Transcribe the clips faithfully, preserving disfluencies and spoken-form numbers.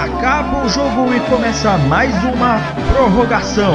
Acaba o jogo e começa mais uma prorrogação.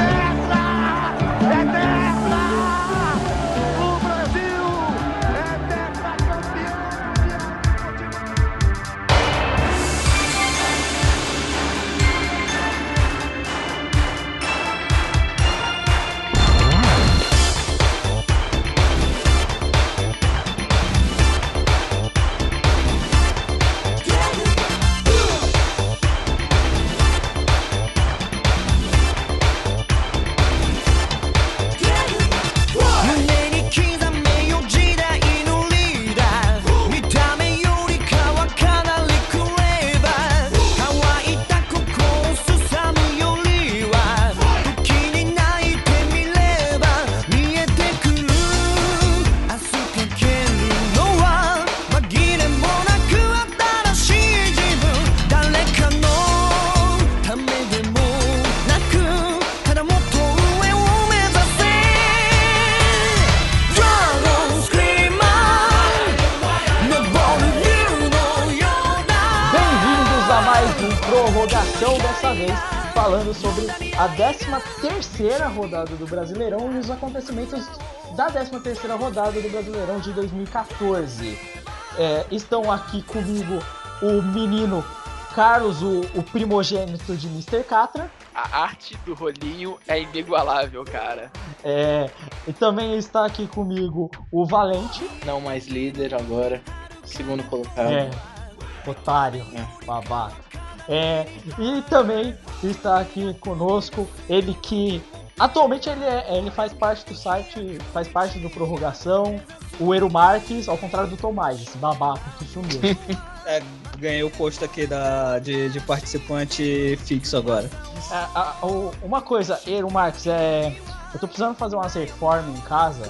Prorrogação, dessa vez falando sobre a décima terceira rodada do Brasileirão e os acontecimentos da décima terceira rodada do Brasileirão de dois mil e quatorze. É, estão aqui comigo o menino Carlos, o, o primogênito de mister Catra. A arte do rolinho é inigualável, cara. É, e também está aqui comigo o Valente. Não mais líder agora, segundo colocado. É, otário, é. Babaca. É, e também está aqui conosco ele que atualmente ele, é, ele faz parte do site, faz parte do Prorrogação, o Eero Marques, ao contrário do Tomás, esse babaca que sumiu. É, ganhei o posto aqui da, de, de participante fixo agora. É, a, a, uma coisa, Eero Marques, é, eu tô precisando fazer umas reformas em casa.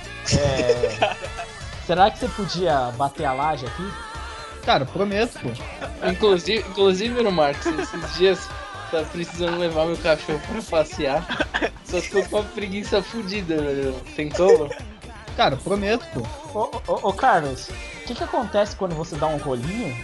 É, será que você podia bater a laje aqui? Cara, prometo, pô. Inclusive, inclusive, Marcos, esses dias tá precisando levar meu cachorro pra passear. Só tô com uma preguiça fodida, velho. Tem como? Cara, prometo, pô. Ô, ô, ô Carlos, o que que acontece quando você dá um rolinho?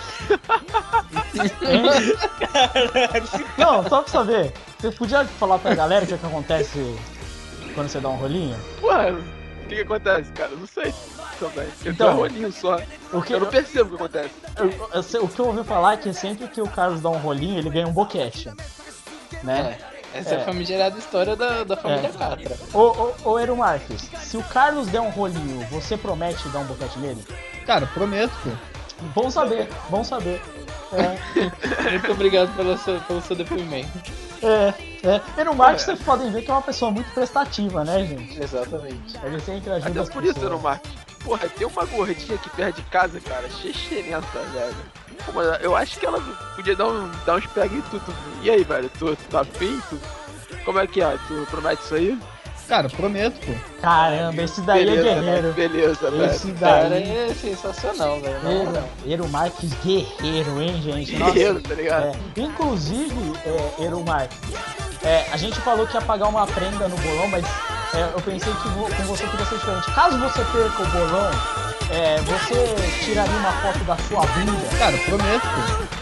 Não, só pra saber. Você podia falar pra galera o que que acontece quando você dá um rolinho? Ué, o que que acontece, cara? Eu não sei. Também. Eu Então, dou um rolinho só. O que, eu não percebo o que acontece. Eu, eu, eu, o que eu ouvi falar é que sempre que o Carlos dá um rolinho, ele ganha um boquete. Né? É, essa é, é a famigerada história da, da família é. Catra. Ô, ô, ô, Eero Marques, se o Carlos der um rolinho, você promete dar um boquete nele? Cara, prometo, pô. Bom saber, bom saber. É. Muito obrigado pelo seu, pelo seu depoimento. É, é. Eero Marques, vocês podem ver que é uma pessoa muito prestativa, né, gente? Exatamente. Ele sempre ajuda. Até por isso, Eero Marques. Porra, tem uma gordinha aqui perto de casa, cara, chechelenta, velho. Pô, eu acho que ela podia dar, um, dar uns pega em tudo. E aí, velho, tu, tu tá afim? Tu, como é que é? Tu promete isso aí? Cara, prometo, pô. Caramba, esse daí beleza, é guerreiro. Né? Beleza, velho. Esse daí cara é sensacional, velho. Eero Marques, guerreiro, hein, gente? Guerreiro, nossa, tá ligado? É, inclusive, é, Eero Marques, é, a gente falou que ia pagar uma prenda no bolão, mas é, eu pensei que vo, com você podia ser diferente. Caso você perca o bolão, é, você tiraria uma foto da sua bunda? Cara, prometo, pô.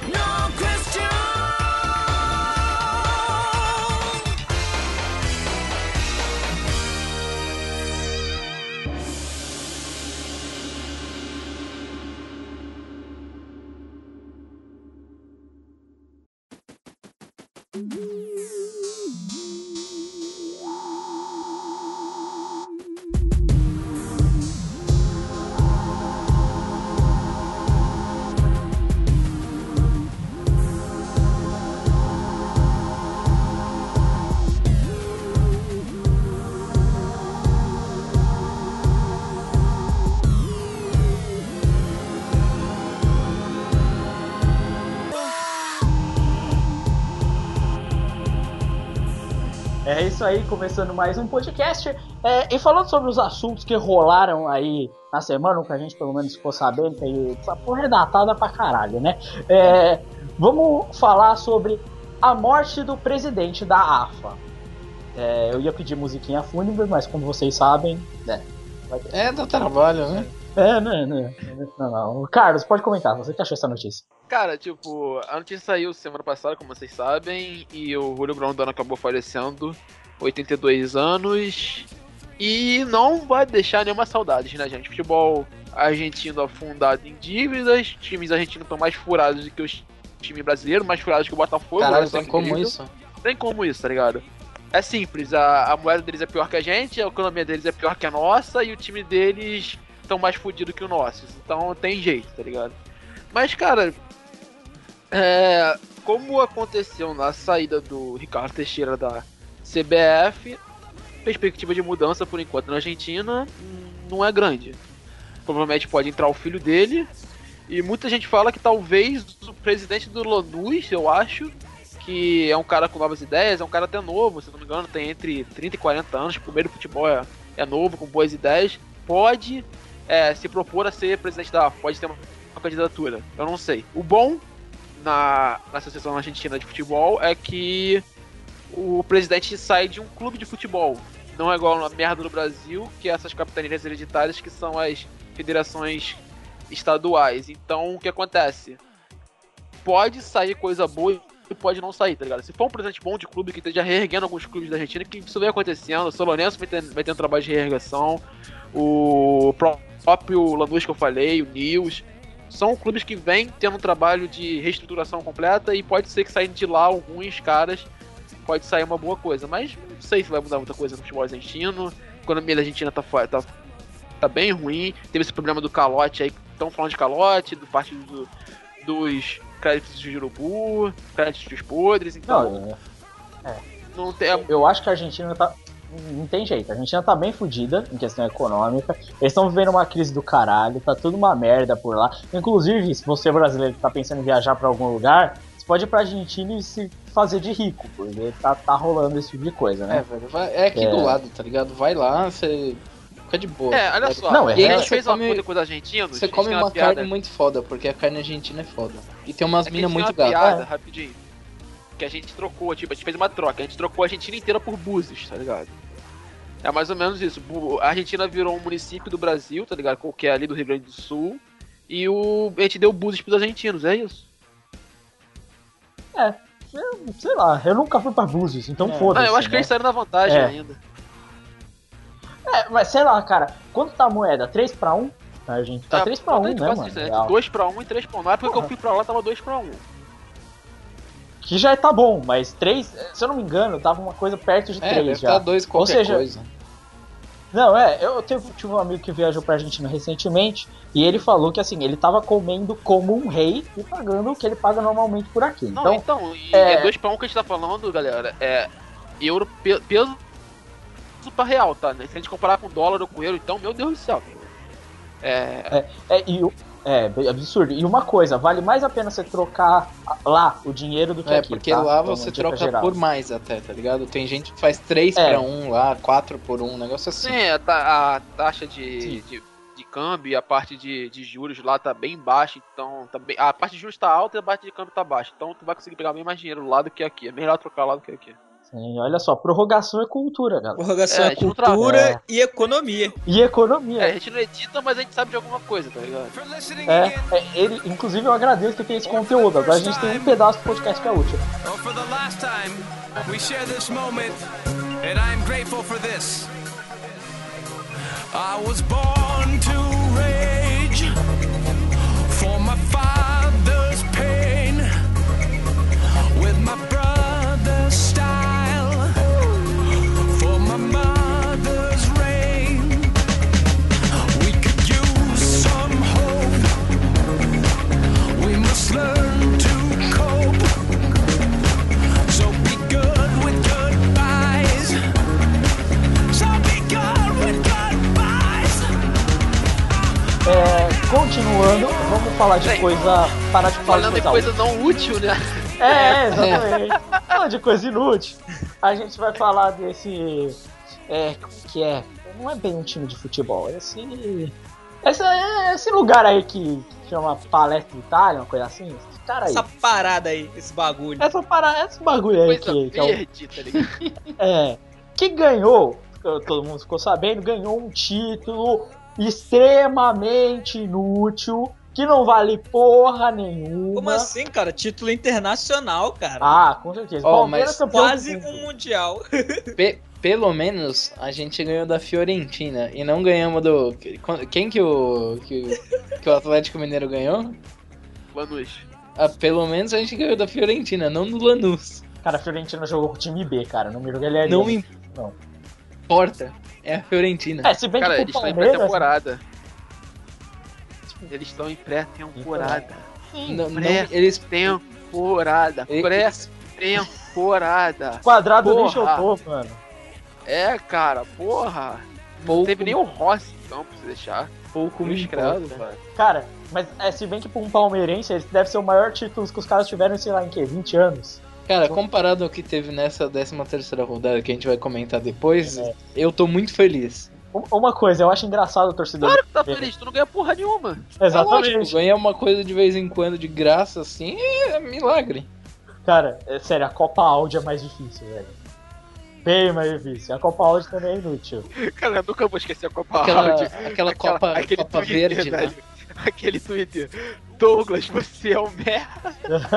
É isso aí, começando mais um podcast. É, e falando sobre os assuntos que rolaram aí na semana, que a gente pelo menos ficou sabendo, que essa porra é datada pra caralho, né? É, vamos falar sobre a morte do presidente da AFA. É, eu ia pedir musiquinha fúnebre, mas como vocês sabem, né? Vai ter... É do trabalho, né? É, não, não, não, não. Carlos, pode comentar, você que achou essa notícia? Cara, tipo, a notícia saiu semana passada, como vocês sabem, e o Julio Grondona acabou falecendo, oitenta e dois anos, e não vai deixar nenhuma saudade, né, gente? Futebol argentino afundado em dívidas, times argentinos estão mais furados do que os times brasileiros, mais furados que o Botafogo. Caralho, olha só tem que como incrível. isso? Tem como isso, tá ligado? É simples, a, a moeda deles é pior que a gente, a economia deles é pior que a nossa, e o time deles estão mais fodidos que o nosso. Então tem jeito, tá ligado? Mas, cara, é, como aconteceu na saída do Ricardo Teixeira da C B F, perspectiva de mudança por enquanto na Argentina não é grande. Provavelmente pode entrar o filho dele, e muita gente fala que talvez o presidente do Lanús, eu acho, que é um cara com novas ideias, é um cara até novo, se não me engano, tem entre trinta e quarenta anos, pro meio do futebol é, é novo, com boas ideias, pode é, se propor a ser presidente da A F, pode ter uma, uma candidatura, eu não sei. O bom na, na Associação Argentina de Futebol é que o presidente sai de um clube de futebol, não é igual a merda do Brasil, que é essas capitanias hereditárias que são as federações estaduais. Então, o que acontece? Pode sair coisa boa e pode não sair, tá ligado? Se for um presidente bom de clube que esteja reerguendo alguns clubes da Argentina, que isso vem acontecendo, o Solonense vai ter, vai ter um trabalho de reergação, o próprio Lanús que eu falei, o Nils, são clubes que vêm tendo um trabalho de reestruturação completa, e pode ser que saindo de lá alguns caras, pode sair uma boa coisa, mas não sei se vai mudar muita coisa no futebol argentino. A economia da Argentina tá, tá, tá bem ruim, teve esse problema do calote aí, estão falando de calote, do partido do, dos créditos de urubu, créditos dos podres, então Não, é. não tem... Eu acho que a Argentina tá. Não tem jeito, a Argentina tá bem fodida em questão econômica. Eles estão vivendo uma crise do caralho, tá tudo uma merda por lá. Inclusive, se você brasileiro tá pensando em viajar pra algum lugar, você pode ir pra Argentina e se fazer de rico, porque tá, tá rolando esse tipo de coisa, É, né? velho, vai- é aqui É. do lado, tá ligado? Vai lá, você fica de boa. É, tá olha ligado? só, Não, é a gente real. fez Você uma come- coisa com os argentinos, Você a gente come tem uma piada, carne muito foda, porque a carne argentina é foda. E tem umas é que a minas gente tem muito uma gatas. piada, rapidinho, que a gente trocou, tipo, a gente fez uma troca, a gente trocou a Argentina inteira por Búzios, tá ligado? É mais ou menos isso. Bu- A Argentina virou um município do Brasil, tá ligado? Qualquer ali do Rio Grande do Sul. E o... a gente deu Búzios pros argentinos, é isso. É, eu, sei lá, eu nunca fui pra Búzios, então É. foda-se. Não, eu acho que né? eles saíram na vantagem É. ainda. É, mas sei lá, cara, quanto tá a moeda? três pra um? A gente tá É, três pra um, né, quase mano? isso, né? Real. dois pra um e três pra um. Na época que Porra. eu fui pra lá tava dois pra um. Que já tá bom, mas três, se eu não me engano, tava uma coisa perto de É, três deve já. estar dois Ou qualquer seja, coisa. Não, é, eu tive, tive um amigo que viajou pra Argentina recentemente e ele falou que assim, ele tava comendo como um rei e pagando o que ele paga normalmente por aqui. Não, Então, então, e é- é dois pra um que a gente tá falando, galera. É euro, pe- peso pra real, tá? Né? Se a gente comparar com dólar ou com euro, então, meu Deus do céu. É, é, e, o- é absurdo. E uma coisa, vale mais a pena você trocar lá o dinheiro do que É, aqui, porque tá? lá Então, você dica troca geral. por mais até, tá ligado? Tem gente que faz três É. pra um lá, quatro por um, um negócio assim. sim, a, ta- a taxa de, Sim. de, de câmbio e a parte de, de juros lá tá bem baixa, então tá bem, a parte de juros tá alta e a parte de câmbio tá baixa. Então tu vai conseguir pegar bem mais dinheiro lá do que aqui. É melhor trocar lá do que aqui. Sim, olha só, prorrogação é cultura, galera. Prorrogação É, a é gente não cultura trava. e economia. E economia. É, a gente não edita, mas a gente sabe de alguma coisa, tá ligado? É, é, ele, inclusive eu agradeço que tem esse conteúdo. Agora a gente tem um pedaço do podcast que é útil. Oh, for the last time, we share this moment, and I'm grateful for this. I was born to rage for my father's pain, with my brother's style, for my mother's reign. We could use some hope. We must learn to cope. So be good with goodbyes. So be good with goodbyes. É, continuando, vamos falar de Bem, coisa. Parar de falar Falando de em coisa, coisa não útil, né? útil. É, exatamente. Falando de coisa inútil. A gente vai falar desse. É, que é. Não é bem um time de futebol, é esse. Esse, esse lugar aí que chama Palestra Itália, uma coisa assim. Esse cara aí. Essa parada aí, esse bagulho. Essa parada, esse bagulho aí Coisa que, que é o verde, tá ligado? É, que ganhou, todo mundo ficou sabendo, ganhou um título extremamente inútil, que que não vale porra nenhuma. Como assim, cara? Título internacional, cara. Ah, com certeza. Oh, Palmeiras mas campeão Quase do mundo. um mundial. Pe- pelo menos a gente ganhou da Fiorentina e não ganhamos do. Quem que o. que, o- que o Atlético Mineiro ganhou? Lanús. Ah, pelo menos a gente ganhou da Fiorentina, não do Lanús. Cara, a Fiorentina jogou com o time B, cara. Não me jogaria. Não Não. importa. É a Fiorentina. É, se bem Cara, que eles pro estão em Palmeiras... pré-temporada. Eles estão em pré-temporada. Não- não- eles. Pré-temporada. Eles- Pré-temporada. Quadrado nem Porra. jogou, mano. É, cara, porra. Não Pouco, teve nem o Rossi em campo, se deixar. pouco me Credo, importa. velho. Cara, mas é, se bem que pra um palmeirense, esse deve ser o maior título que os caras tiveram, sei lá, em quê? vinte anos? Cara, comparado ao que teve nessa décima terceira rodada que a gente vai comentar depois, É. eu tô muito feliz. Um- Uma coisa, eu acho engraçado o torcedor. Claro que tá feliz, tu não ganha porra nenhuma. Exatamente. Lógico, ganhar uma coisa de vez em quando de graça assim é milagre. Cara, é sério, a Copa Audi é mais difícil, velho. Bem mais difícil. A Copa Audi também é inútil. Cara, eu nunca vou esquecer a Copa Aquela, Audi. aquela Copa, aquele Copa Twitter, Verde, né? velho. Aquele Twitter. Douglas, você é o merda.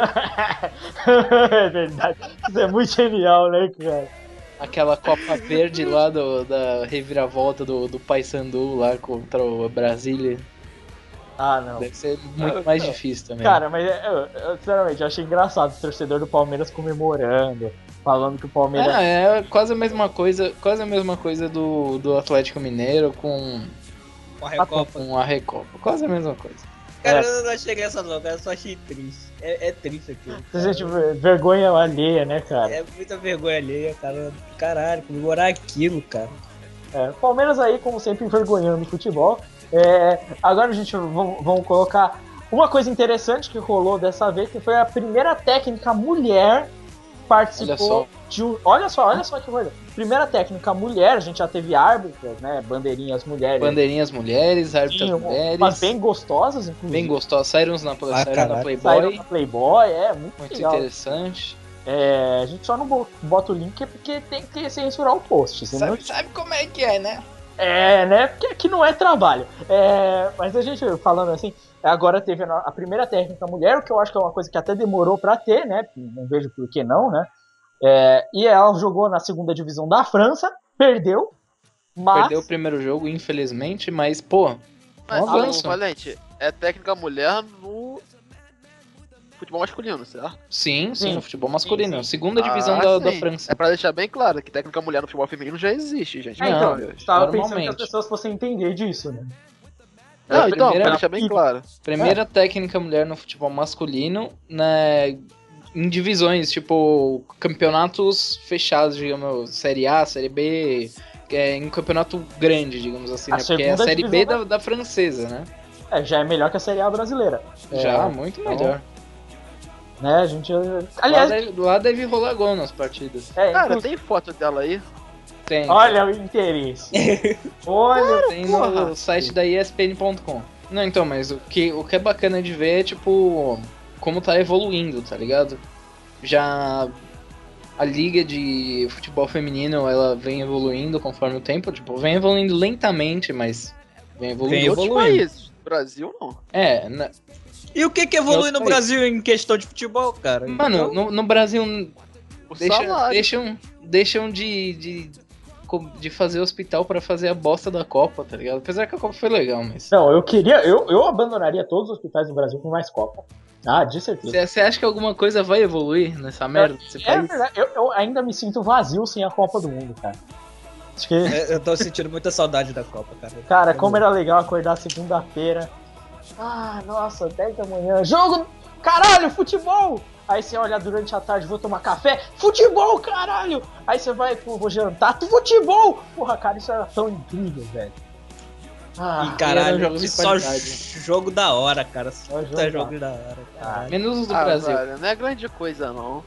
É verdade. Isso é muito genial, né, cara? Aquela Copa Verde lá do, da reviravolta do, do Paysandu lá contra o Brasília. Ah, não. Deve ser muito mais difícil também. Cara, mas eu, eu, sinceramente, eu achei engraçado o torcedor do Palmeiras comemorando, falando que o Palmeiras. É, é quase a mesma coisa, quase a mesma coisa do, do Atlético Mineiro com, Com a Recopa. com a Recopa. Quase a mesma coisa. Cara, É. eu não achei essa não, cara. Eu só achei triste. É, é triste aquilo. Você sente vergonha alheia, né, cara? É muita vergonha alheia, cara. Caralho, comemorar aquilo, cara. É, Palmeiras aí, como sempre, envergonhando o futebol. É, agora a gente vamos, vamos colocar uma coisa interessante que rolou dessa vez, que foi a primeira técnica mulher participou Olha só. de um. Olha só, olha só que coisa. Primeira técnica mulher, a gente já teve árbitras, né? Bandeirinhas mulheres. Bandeirinhas mulheres, árbitras Tinha mulheres. umas bem gostosas, inclusive. Bem gostosas. Saíram na, Ah, saíram na caralho. Playboy. Saíram na Playboy, é muito, Muito legal. interessante. É, a gente só não bo- bota o link porque tem que censurar o post, senão Sabe, sabe como é que é, né? É, né? Porque aqui não é trabalho. É, mas a gente falando assim, agora teve a, a primeira técnica mulher, o que eu acho que é uma coisa que até demorou pra ter, né? Não vejo por que não, né? É, e ela jogou na segunda divisão da França, perdeu, mas Perdeu o primeiro jogo, infelizmente, mas, pô, Mas, um avanço. ô, Valente, é técnica mulher no futebol masculino, certo? Sim, sim, Sim. no futebol masculino. Sim, sim. Segunda divisão Ah, da, da sim. França. É pra deixar bem claro que técnica mulher no futebol feminino já existe, gente. É, então, Não, eu tava pensando que as normalmente. pessoas fossem entender disso, né? Não, a então, primeira- pra deixar bem claro. Primeira técnica mulher no futebol masculino, né, em divisões, tipo, campeonatos fechados, digamos, Série A, Série B, é, em campeonato grande, digamos assim, A né? Porque é a segunda Série B divisão da, da francesa, né? É, já é melhor que a Série A brasileira. É, Já, muito então, melhor. Né, a gente... Lá Aliás, deve, lá deve rolar gol nas partidas. é, Cara, inclusive- tem foto dela aí? Tem. olha o interesse. Olha, Tem porra. no site da E S P N ponto com. Não, então, mas o que, o que é bacana de ver é, tipo, como tá evoluindo, tá ligado? Já a liga de futebol feminino, ela vem evoluindo conforme o tempo, tipo, vem evoluindo lentamente, mas vem evoluindo. Vem Em outros evoluindo. países. Brasil, não. É, na- E o que que evolui Outro no país. Brasil em questão de futebol, cara? mano, Então, no, no Brasil O deixa, salário. deixam, deixam de, de, de fazer hospital pra fazer a bosta da Copa, tá ligado? Apesar que a Copa foi legal, mas... não, eu queria, eu, eu abandonaria todos os hospitais do Brasil com mais Copa. Ah, de certeza. Você acha que alguma coisa vai evoluir nessa merda desse É país? verdade, eu, eu ainda me sinto vazio sem a Copa do Mundo, cara. Acho que, é, eu tô sentindo muita saudade da Copa, cara. cara, como era legal acordar segunda-feira. Ah, nossa, dez da manhã. Jogo! Caralho, futebol! Aí você olha durante a tarde, vou tomar café. Futebol, caralho! Aí você vai, pô, vou jantar. Futebol! Porra, cara, isso era tão incrível, velho. E Ah, eram caralho, jogos de só qualidade. jogo da hora, cara. Só jogo tá da- jogo da hora, caralho. Menos os do Ah, Brasil. velho, não é grande coisa, não.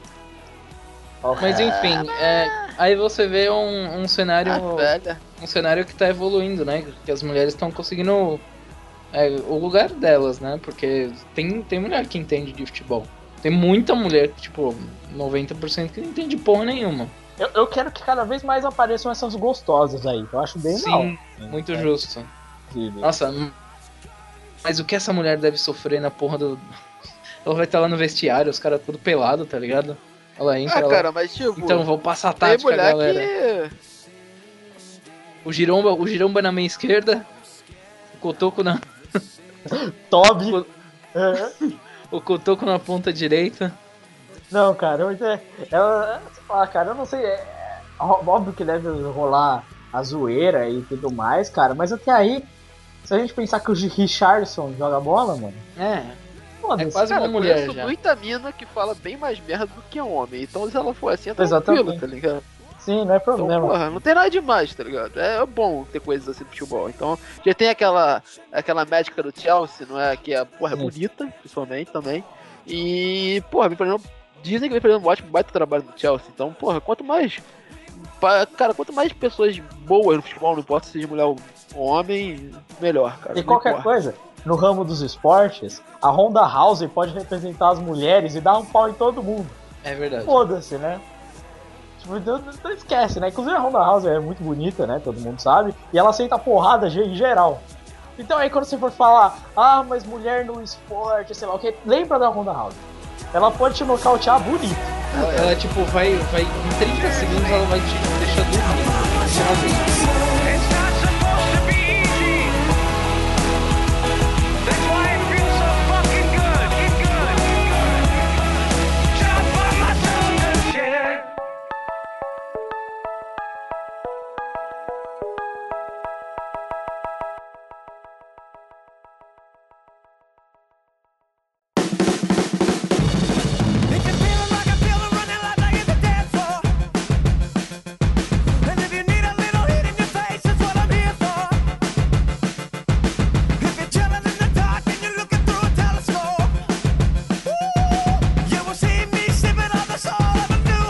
Mas enfim, é, aí você vê um, um cenário Ah, velha. um cenário que tá evoluindo, né? Que as mulheres estão conseguindo é, o lugar delas, né? Porque tem, tem mulher que entende de futebol. Tem muita mulher, tipo, noventa por cento que não entende porra nenhuma. eu, eu quero que cada vez mais apareçam essas gostosas aí. Eu acho bem legal. Sim, muito justo. Incrível. Nossa, Mas o que essa mulher deve sofrer na porra do... Ela vai estar lá no vestiário, os caras tudo pelado, tá ligado? Ela entra Ah, lá. cara, mas tipo... Então, vou passar a tem tática, mulher galera. que... O giromba, o giromba na minha esquerda, o cotoco na... Toby. É. o cotoco na ponta direita. Não, cara, eu, é, ela, sei lá, cara, eu não sei, é, é óbvio que deve rolar a zoeira e tudo mais, cara, mas até aí, se a gente pensar que o Richardson joga bola, mano, É, foda-se. é quase Cara, uma mulher conheço já. muita mina que fala bem mais merda do que homem. Então se ela for assim, é tranquilo, Exatamente. tá ligado? Sim, não é Então, problema. porra, não tem nada demais, tá ligado? É bom ter coisas assim no futebol. Então, já tem aquela, aquela médica do Chelsea, não é? Que é, porra, é Sim. bonita, principalmente também. E, porra, vem fazendo, dizem que vem fazendo um ótimo, baita trabalho no Chelsea. Então, porra, quanto mais. pa- Cara, quanto mais pessoas boas no futebol, não importa se seja mulher ou homem, melhor, cara. E não qualquer importa. coisa, no ramo dos esportes, a Honda House pode representar as mulheres e dar um pau em todo mundo. É verdade. Foda-se, né? Tipo, não, não esquece, né? Inclusive a Honda House é muito bonita, né? Todo mundo sabe. E ela aceita porrada em geral. Então aí quando você for falar, ah, mas mulher no esporte, sei lá o que, lembra da Honda House. Ela pode te nocautear bonito. Ela, ela, tipo, vai, vai. Em trinta segundos ela vai te deixar dormir. It's not supposed to be easy. That's why it feels so fucking good. Get good. Jump on my shoulder, shit. If you're feeling like I feel, running like I hit the dance floor. And if you need a little hit in your face, that's what I'm here for. If you're chilling in the dark and you're looking through a telescope, you will see me sipping on the soul of a new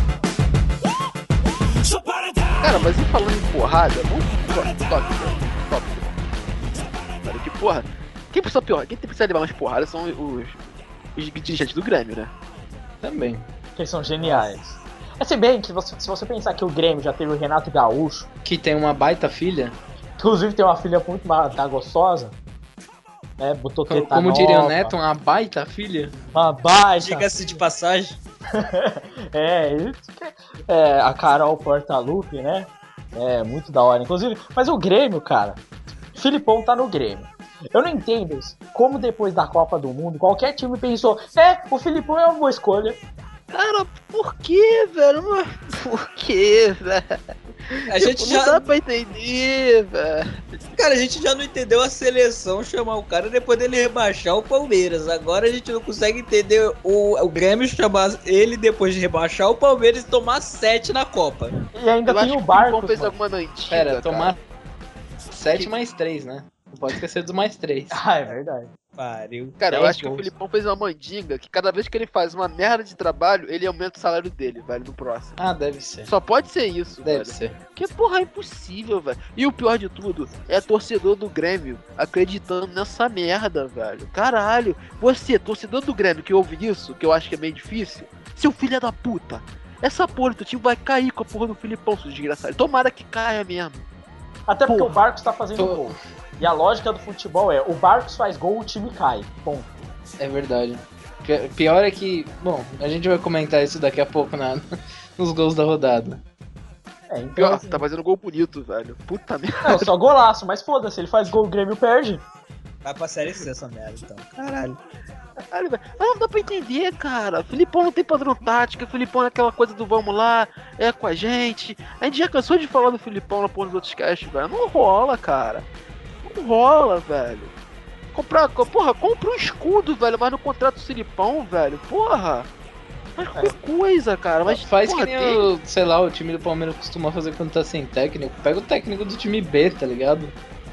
hope. So put it down. Cara, mas e falando em porrada, vamos top, top, top. Cara, que porra. Quem precisa pior? Quem precisa levar mais porrada são os, os dirigentes do Grêmio, né? Também. Que eles são geniais. É se bem que você, se você pensar que o Grêmio já teve o Renato Gaúcho, Que tem uma baita filha. inclusive tem uma filha muito mais tá gostosa, né? Botou Como, teta como diria o nova, Neto, uma baita filha. uma baita. Diga-se de passagem. é, isso que- é, a Carol Portaluppi, né? É, muito da hora, inclusive. Mas o Grêmio, cara, Filipão tá no Grêmio. Eu não entendo como depois da Copa do Mundo, qualquer time pensou, é, o Filipão é uma boa escolha. Cara, por que, velho? Mas por que, velho? A gente Não dá já, pra entender, velho. cara, a gente já não entendeu a seleção chamar o cara depois dele rebaixar o Palmeiras. Agora a gente não consegue entender o, o Grêmio chamar ele depois de rebaixar o Palmeiras e tomar sete na Copa. E ainda Eu acho tem que o o Barcos, Filipão fez mano. alguma mentira, Pera, cara. tomar sete mais três, né? Não pode esquecer dos mais três. Ah, é verdade. Pariu. Cara, eu dez acho que o gols. Filipão fez uma mandinga que cada vez que ele faz uma merda de trabalho, ele aumenta o salário dele, velho, no próximo. Ah, deve ser. Só pode ser isso, Deve velho. ser. Porque, porra, é impossível, velho. E o pior de tudo é torcedor do Grêmio acreditando nessa merda, velho. Caralho. Você, torcedor do Grêmio, que ouve isso, que eu acho que é meio difícil, seu filho é da puta. Essa porra do time vai cair com a porra do Filipão, seu desgraçado. Tomara que caia mesmo. Até porque Porra. o Barcos tá fazendo Tô- gol. E a lógica do futebol é, o Barcos faz gol, o time cai. Bom, É verdade. Pi- Pior é que. Bom, a gente vai comentar isso daqui a pouco na, nos gols da rodada. é, então... Pior, assim, tá fazendo gol bonito, velho. Puta merda. Não, só golaço, mas foda-se, ele faz gol, o Grêmio perde. Vai pra Série C essa merda, então. Caralho. Caralho, velho. Mas não dá pra entender, cara. Filipão não tem padrão tática, Filipão é aquela coisa do vamos lá, é com a gente. A gente já cansou de falar do Filipão na porra dos outros casts, velho. Não rola, cara. Não rola, velho. Comprar, co- porra, compra um escudo, velho, mas não contrata o Filipão, velho. Porra. Mas qualquer coisa, cara. Mas Faz porra, que nem tem- o, sei lá, o time do Palmeiras costuma fazer quando tá sem técnico. Pega o técnico do time B, tá ligado?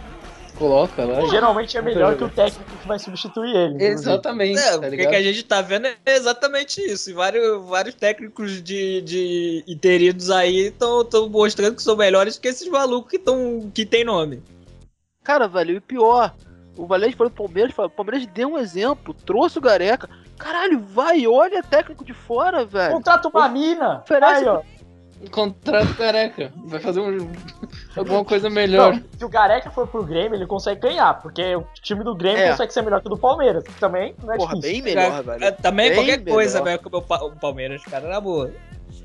Coloca lá. Geralmente é melhor que o técnico que vai substituir ele. inclusive. Exatamente, É, tá o que, ligado? que a gente tá vendo é exatamente isso. E vários, vários técnicos de, de interidos aí estão mostrando que são melhores que esses malucos que, tão, que tem nome. Cara, velho, e o pior, o Valente falou do Palmeiras, falou, o Palmeiras deu um exemplo, trouxe o Gareca. Caralho, vai, olha técnico de fora, velho. Contrata uma mina. Oferece- Aí, ó. Contrato Careca. Vai fazer um, alguma coisa melhor. Não, se o Careca for pro Grêmio, ele consegue ganhar, porque o time do Grêmio É. consegue ser melhor que o do Palmeiras. que Também não é Porra, difícil. bem melhor, velho. É, também Bem qualquer melhor. coisa, velho, que o Pa- o Palmeiras, cara, na boa.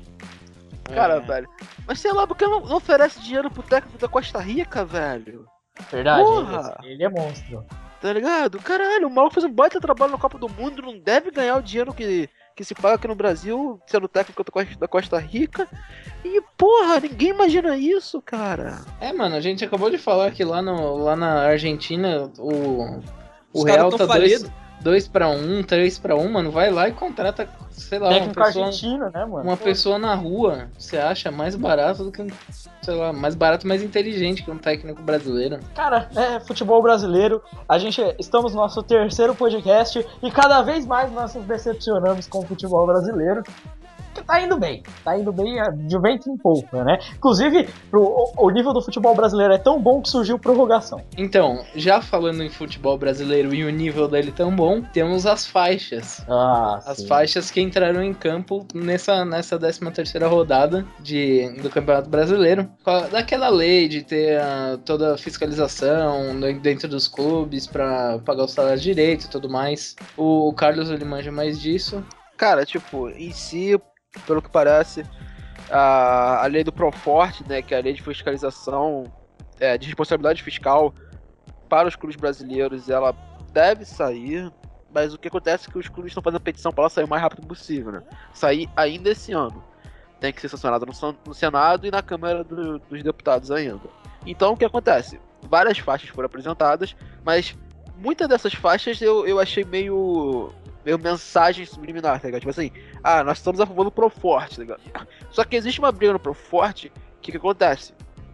Cara, É. velho. Mas sei lá, por que não, não oferece dinheiro pro técnico da Costa Rica, velho? Verdade, Porra! ele, ele é monstro. Tá ligado? Caralho, o maluco fez um baita trabalho na Copa do Mundo, não deve ganhar o dinheiro que, que se paga aqui no Brasil, sendo técnico da Costa- da Costa Rica. E, porra, ninguém imagina isso, cara. É, mano, a gente acabou de falar que lá, no, lá na Argentina o, Os o caras Real tão tá dois, falidos. dois pra um, três pra um, mano. Vai lá e contrata, sei lá, uma Técnico pessoa, argentino, né, mano? uma Pô, pessoa na rua. Você acha mais barato do que um, sei lá, mais barato, mais inteligente que um técnico brasileiro. Cara, é futebol brasileiro. A gente estamos no nosso terceiro podcast e cada vez mais nós nos decepcionamos com o futebol brasileiro. Tá indo bem, tá indo bem é, de vento em pouco, né? Inclusive, pro, o, o nível do futebol brasileiro é tão bom que surgiu prorrogação. Então, já falando em futebol brasileiro e o nível dele tão bom, temos as faixas. Ah, As sim. faixas que entraram em campo nessa, nessa décima terceira rodada de, do Campeonato Brasileiro. Com a- Daquela lei de ter ah, toda a fiscalização no- dentro dos clubes para pagar os salários direito e tudo mais. O, o Carlos ele manja mais disso. Cara, tipo, em si, pelo que parece, a, a lei do Proforte, né, que é a lei de fiscalização, é, de responsabilidade fiscal para os clubes brasileiros, ela deve sair, mas o que acontece é que os clubes estão fazendo petição para ela sair o mais rápido possível, né? Sair ainda esse ano. Tem que ser sancionada no, San- no Senado e na Câmara do- dos Deputados ainda. Então, o que acontece? Várias faixas foram apresentadas, mas muitas dessas faixas eu, eu achei meio... meio mensagem subliminar, tá ligado? Tipo assim, ah, nós estamos a favor do Proforte, tá ligado? Só que existe uma briga no Proforte, o que que acontece?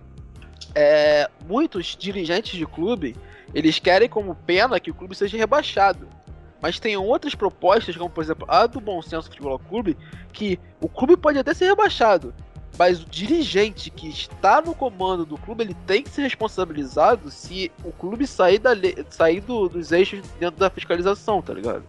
É, muitos dirigentes de clube, eles querem como pena que o clube seja rebaixado. Mas tem outras propostas, como por exemplo a do Bom Senso Futebol Clube, que o clube pode até ser rebaixado, mas o dirigente que está no comando do clube, ele tem que ser responsabilizado se o clube sair, da lei, sair do, dos eixos dentro da fiscalização, tá ligado?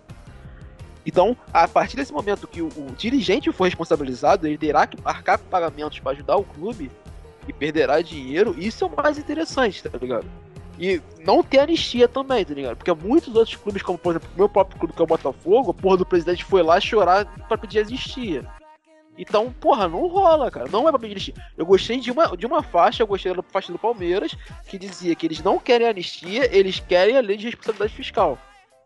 Então, a partir desse momento que o, o dirigente for responsabilizado, ele terá que arcar com pagamentos para ajudar o clube e perderá dinheiro. Isso é o mais interessante, tá ligado? E não ter anistia também, tá ligado? Porque muitos outros clubes, como por exemplo o meu próprio clube, que é o Botafogo, a porra do presidente foi lá chorar pra pedir anistia. Então, porra, não rola, cara. Não é pra pedir anistia. Eu gostei de uma, de uma faixa, eu gostei da faixa do Palmeiras, que dizia que eles não querem anistia, eles querem a lei de responsabilidade fiscal.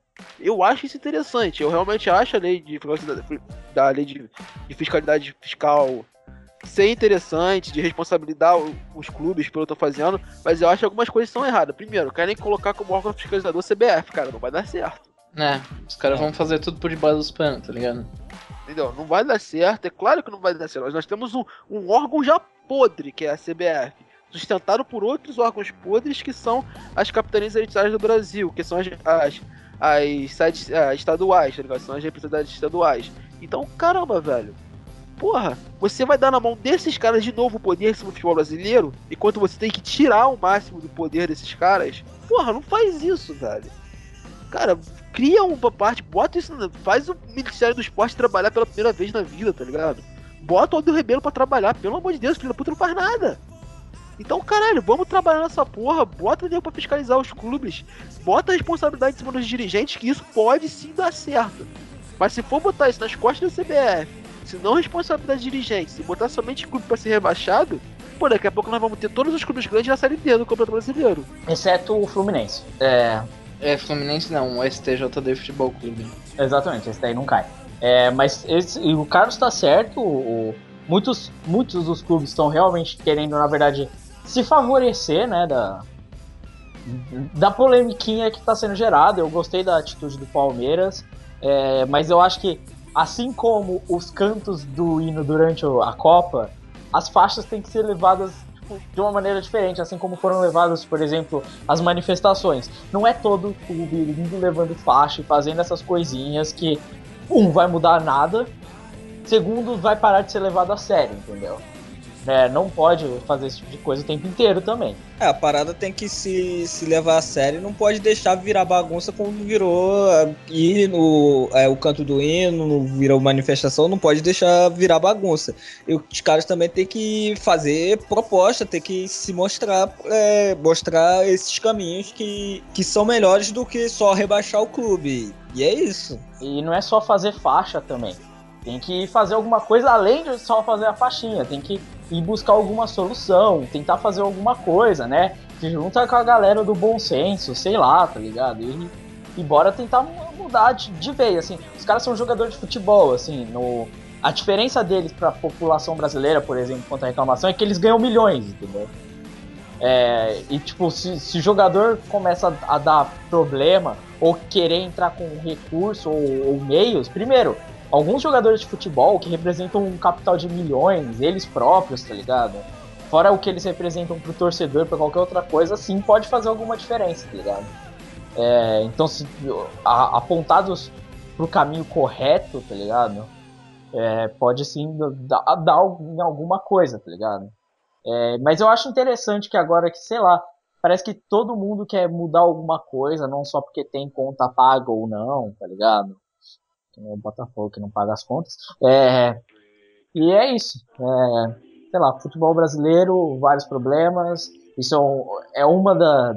Eu acho isso interessante. Eu realmente acho a lei de da lei de, de fiscalidade fiscal ser interessante, de responsabilizar os clubes pelo que eu tô fazendo, mas eu acho que algumas coisas são erradas. Primeiro, querem colocar como órgão fiscalizador o C B F, cara, não vai dar certo. É, os caras vão fazer tudo por debaixo dos panos, tá ligado? Entendeu? Não vai dar certo, é claro que não vai dar certo. Mas nós temos um, um órgão já podre, que é a C B F, sustentado por outros órgãos podres, que são as capitanias hereditárias do Brasil, que são as, as, as sedes ah, estaduais, tá ligado? São as representantes estaduais. Então, caramba, velho. Porra, você vai dar na mão desses caras de novo o poder sobre o futebol brasileiro, enquanto você tem que tirar o máximo do poder desses caras? Porra, não faz isso, velho. Cara, cria uma parte, bota isso, faz o Ministério do Esporte trabalhar pela primeira vez na vida, tá ligado? Bota o Aldo Rebelo pra trabalhar, pelo amor de Deus, filho da puta não faz nada. Então, caralho, vamos trabalhar nessa porra, bota nego pra fiscalizar os clubes, bota a responsabilidade em cima dos dirigentes, que isso pode sim dar certo. Mas se for botar isso nas costas do C B F, se não responsabilidade de dirigentes, se botar somente clube pra ser rebaixado, pô, daqui a pouco nós vamos ter todos os clubes grandes na Série D do Campeonato Brasileiro. Exceto o Fluminense. É, É, Fluminense não, o S T J D Futebol Clube. exatamente, esse daí não cai. É, mas esse, e o Carlos tá certo, o, o- muitos, muitos dos clubes estão realmente querendo, na verdade, se favorecer, né, da, da polemiquinha que tá sendo gerada. Eu gostei da atitude do Palmeiras, é, mas eu acho que, assim como os cantos do hino durante o- a Copa, as faixas têm que ser levadas tipo, de uma maneira diferente, assim como foram levadas, por exemplo, as manifestações. Não é todo clube indo levando faixa e fazendo essas coisinhas que, um, vai mudar nada, segundo, vai parar de ser levado a sério, entendeu? É, não pode fazer esse tipo de coisa o tempo inteiro também. É, a parada tem que se, se levar a sério, não pode deixar virar bagunça como virou é, hino, é, o canto do hino, virou manifestação, não pode deixar virar bagunça. E os caras também tem que fazer proposta, tem que se mostrar, é, mostrar esses caminhos que, que são melhores do que só rebaixar o clube. E é isso. E não é só fazer faixa também. Tem que fazer alguma coisa além de só fazer a faixinha. Tem que ir buscar alguma solução, tentar fazer alguma coisa, né? Se junta com a galera do bom senso, sei lá, tá ligado? E, e bora tentar mudar de, de vez, assim. Os caras são jogadores de futebol, assim, no... A diferença deles pra população brasileira, por exemplo, quanto à reclamação, é que eles ganham milhões, entendeu? É, e tipo, se, se o jogador começa a, a dar problema ou querer entrar com recurso ou, ou meios, primeiro, alguns jogadores de futebol que representam um capital de milhões, eles próprios, tá ligado? Fora o que eles representam pro torcedor, pra qualquer outra coisa, sim, pode fazer alguma diferença, tá ligado? É, então, se a, apontados pro caminho correto, tá ligado? É, pode sim dar, dar em alguma coisa, tá ligado? É, mas eu acho interessante que agora que, sei lá, parece que todo mundo quer mudar alguma coisa, não só porque tem conta paga ou não, tá ligado? O Botafogo que não paga as contas. É, e é isso. É, sei lá, futebol brasileiro, vários problemas. Isso é uma da...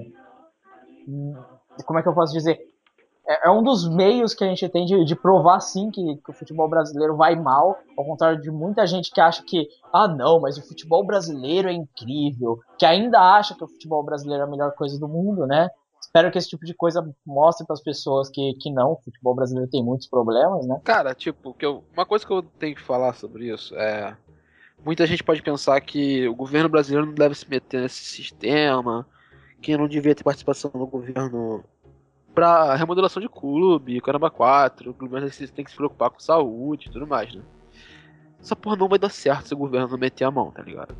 Como é que eu posso dizer? É, é um dos meios que a gente tem de, de provar, sim, que, que o futebol brasileiro vai mal. Ao contrário de muita gente que acha que, ah, não, mas o futebol brasileiro é incrível. Que ainda acha que o futebol brasileiro é a melhor coisa do mundo, né? Espero que esse tipo de coisa mostre para as pessoas que, que não, o futebol brasileiro tem muitos problemas, né? Cara, tipo, que eu, uma coisa que eu tenho que falar sobre isso é... Muita gente pode pensar que o governo brasileiro não deve se meter nesse sistema, que não devia ter participação do governo pra remodelação de clube, caramba quatro, o governo tem que se preocupar com saúde e tudo mais, né? Essa porra não vai dar certo se o governo não meter a mão, tá ligado?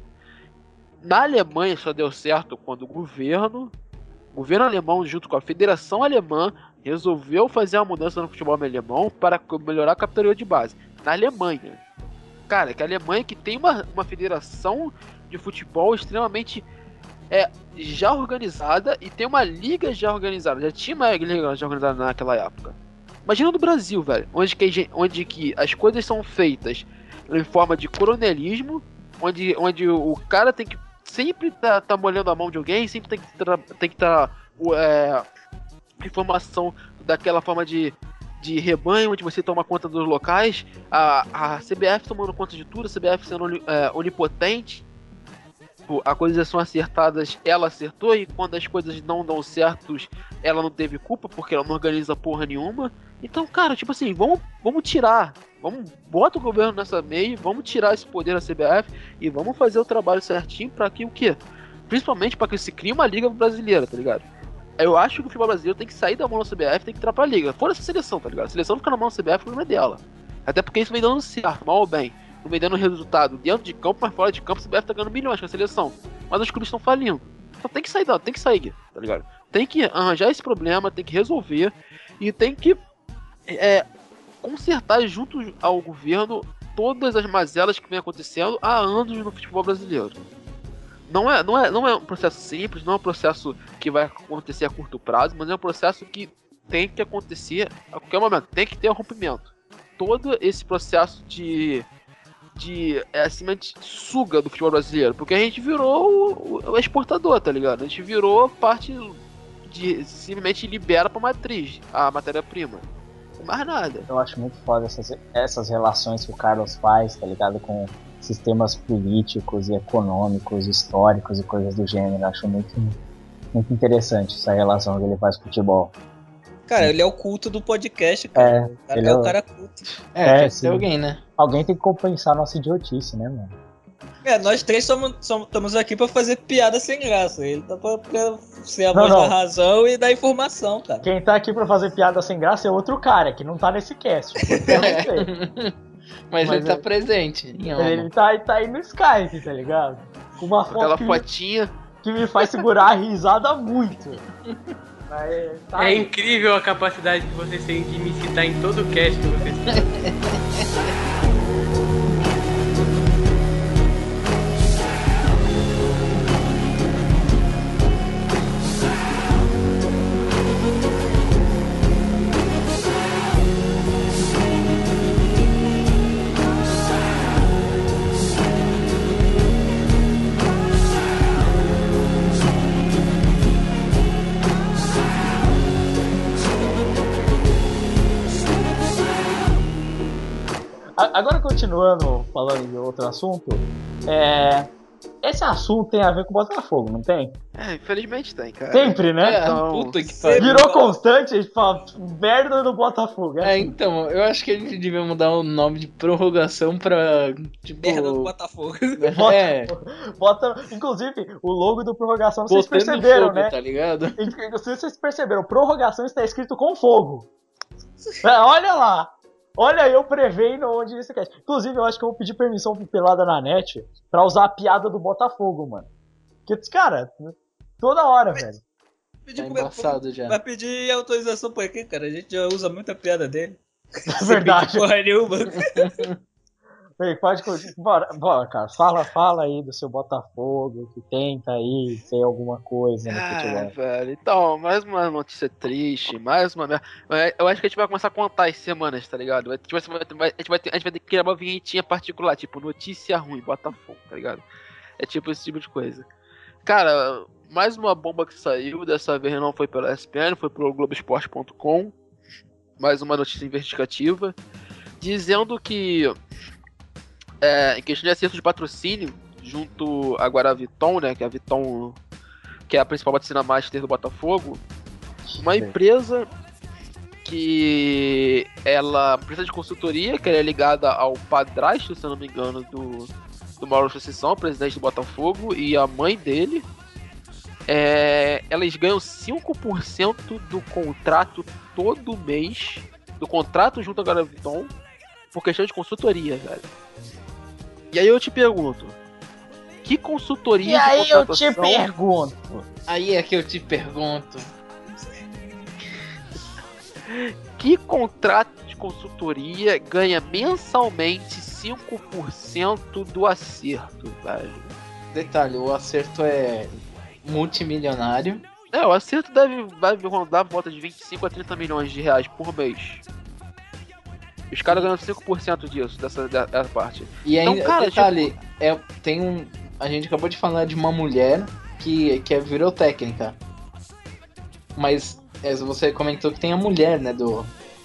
Na Alemanha só deu certo quando o governo... O governo alemão, junto com a Federação Alemã, resolveu fazer uma mudança no futebol alemão para melhorar a categoria de base. Na Alemanha. Cara, que a Alemanha que tem uma, uma federação de futebol extremamente é, já organizada e tem uma liga já organizada. Já tinha uma liga já organizada naquela época. Imagina no Brasil, velho, onde que, onde que as coisas são feitas em forma de coronelismo, onde, onde o cara tem que sempre tá, tá molhando a mão de alguém, sempre tem que tra- tem que estar tá, é, informação daquela forma de, de rebanho, onde você toma conta dos locais, a, a C B F tomando conta de tudo, a C B F sendo é, onipotente, as coisas são acertadas, ela acertou, e quando as coisas não dão certos, ela não teve culpa, porque ela não organiza porra nenhuma. Então, cara, tipo assim, vamos, vamos tirar, vamos, bota o governo nessa meio, vamos tirar esse poder da C B F e vamos fazer o trabalho certinho pra que o quê? Principalmente pra que se crie uma liga brasileira, tá ligado? Eu acho que o futebol brasileiro tem que sair da mão da C B F, tem que entrar pra liga. Fora essa seleção, tá ligado? A seleção fica na mão da C B F, o problema é dela. Até porque isso vem dando certo, mal ou bem. Não vem dando resultado dentro de campo, mas fora de campo, a C B F tá ganhando milhões com a seleção. Mas os clubes estão falindo. Então tem que sair da, tem que sair, tá ligado? Tem que arranjar esse problema, tem que resolver e tem que é, consertar junto ao governo todas as mazelas que vem acontecendo há anos no futebol brasileiro. Não é, não é, não é um processo simples, não é um processo que vai acontecer a curto prazo, mas é um processo que tem que acontecer a qualquer momento. Tem que ter um rompimento. Todo esse processo de de é, simplesmente suga do futebol brasileiro, porque a gente virou o, o exportador, tá ligado? A gente virou parte de simplesmente libera pra matriz a matéria-prima. Mais nada. Eu acho muito foda essas, essas relações que o Carlos faz, tá ligado? Com sistemas políticos e econômicos, históricos e coisas do gênero. Eu acho muito, muito interessante essa relação que ele faz com o futebol. Cara, ele é o culto do podcast, cara. É, o cara ele é é o o- cara culto. É, É, tem que sim. ter alguém, né? Alguém tem que compensar a nossa idiotice, né, mano? É, nós três somos, somos, estamos aqui pra fazer piada sem graça. Ele tá pra, pra ser a Não, voz não. da razão e da informação, cara. Quem tá aqui pra fazer piada sem graça é outro cara, que não tá nesse cast. porque eu não sei. Mas, Mas ele tá é- presente. Em alma. Ele tá, tá aí no Skype, tá ligado? Com uma foto Aquela que, fotinha. que me faz segurar a risada muito. Mas, tá É aí. incrível a capacidade que vocês têm de me citar em todo o cast que vocês têm. A- Agora, continuando, falando de outro assunto, é... esse assunto tem a ver com o Botafogo, não tem? É, infelizmente tem, cara. Sempre, né? É, Então, puta que pariu. Virou constante, a gente fala merda do Botafogo. É É, assim. então, eu acho que a gente devia mudar o nome de prorrogação pra, tipo... Merda do Botafogo. Bota, É, bota, inclusive, o logo do prorrogação, vocês botando perceberam, fogo, né? tá ligado? Não sei se vocês perceberam, prorrogação está escrito com fogo. É, olha lá. Olha eu prevendo onde isso quer. Inclusive, eu acho que eu vou pedir permissão pro Pelada na Net pra usar a piada do Botafogo, mano. Porque, cara, toda hora, velho. Pedir Tá pro- embaçado já. Vai pedir autorização pra quê, cara? A gente já usa muita piada dele. É verdade. Porra nenhuma. Ei, pode continuar. Bora, bora, cara. Fala, fala aí do seu Botafogo, que tenta aí ser alguma coisa no Ah, futebol. velho. Então, mais uma notícia triste, mais uma merda. Eu acho que a gente vai começar a contar as semanas, tá ligado? Vai- tipo, vai- vai- a, gente vai ter, a gente vai ter que criar uma vinhetinha particular, tipo, notícia ruim, Botafogo, tá ligado? É tipo esse tipo de coisa. Cara, mais uma bomba que saiu, dessa vez não foi pela E S P N, foi pelo Globoesporte ponto com. Mais uma notícia investigativa, dizendo que, é, em questão de acerto de patrocínio, junto agora a Viton, né, que é a Viton, que é a principal patrocina master do Botafogo, uma empresa que ela, empresa de consultoria, que ela é ligada ao padrasto, se eu não me engano, do, do Mauro Conceição, presidente do Botafogo, e a mãe dele, é, elas ganham cinco por cento do contrato todo mês, do contrato junto agora a Viton, por questão de consultoria, velho. E aí eu te pergunto, que consultoria E aí de eu te contratação... pergunto. Aí é que eu te pergunto. Que contrato de consultoria ganha mensalmente cinco por cento do acerto, velho? Detalhe, o acerto é multimilionário. É, o acerto deve, deve rondar por volta de vinte e cinco a trinta milhões de reais por mês. Os caras ganham cinco por cento disso, dessa, dessa parte. E Então, ainda, cara, detalhe, é, tem um. A gente acabou de falar de uma mulher que, que é virotécnica. Mas é, você comentou que tem a mulher, né, do.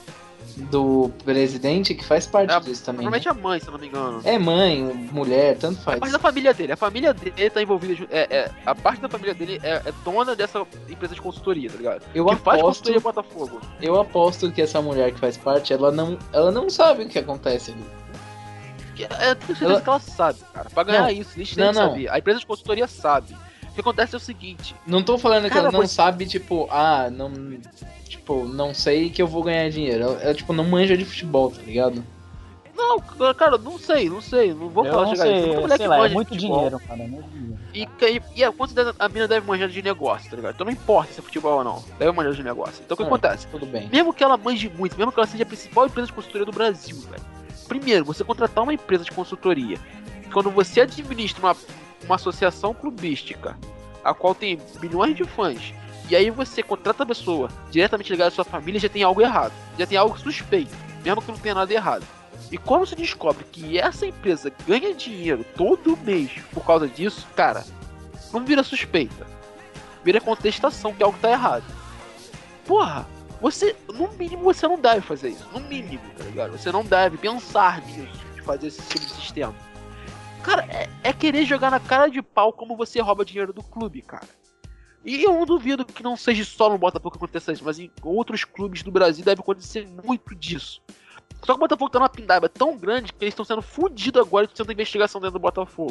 Do presidente que faz parte É, disso também. Né? Provavelmente a mãe, se eu não me engano. É mãe, mulher, tanto É faz. parte da família dele. A família dele tá envolvida. ju- É, é, a parte da família dele é, é dona dessa empresa de consultoria, tá ligado? Eu que faz aposto, consultoria Botafogo. eu aposto que essa mulher que faz parte, ela não, ela não sabe o que acontece ali. Que- É, tenho certeza Ela- que ela sabe, cara. Pra ganhar Não, isso, eles não, têm que não. saber. A empresa de consultoria sabe. O que acontece é o seguinte. Não tô falando que Cara, ela não você- sabe, tipo, ah, não. Tipo, não sei que eu vou ganhar dinheiro. Ela, ela, tipo, não manja de futebol, tá ligado? Não, cara, não sei, não sei. Não vou Eu falar não chegar nisso. sei, Tem mulher sei que lá, é manja de muito futebol. dinheiro, cara, é muito dinheiro. E, e, e a, com certeza a mina deve manjar de negócio, tá ligado? Então não importa se é futebol ou não. Deve manjar de negócio. Então o que Ah, acontece? Tudo bem. Mesmo que ela manje muito, mesmo que ela seja a principal empresa de consultoria do Brasil, velho. Primeiro, você contratar uma empresa de consultoria. Quando você administra uma, uma associação clubística, a qual tem milhões de fãs, e aí você contrata a pessoa diretamente ligada à sua família, já tem algo errado. Já tem algo suspeito, mesmo que não tenha nada errado. E quando você descobre que essa empresa ganha dinheiro todo mês por causa disso, cara, não vira suspeita. Vira contestação que algo tá errado. Porra, você, no mínimo, você não deve fazer isso. No mínimo, tá ligado? Você não deve pensar nisso, de fazer esse tipo de sistema. Cara, é, é querer jogar na cara de pau como você rouba dinheiro do clube, cara. E eu não duvido que não seja só no Botafogo que aconteça isso, mas em outros clubes do Brasil deve acontecer muito disso. Só que o Botafogo tá numa pindaíba tão grande que eles estão sendo fudidos agora de tanta investigação dentro do Botafogo.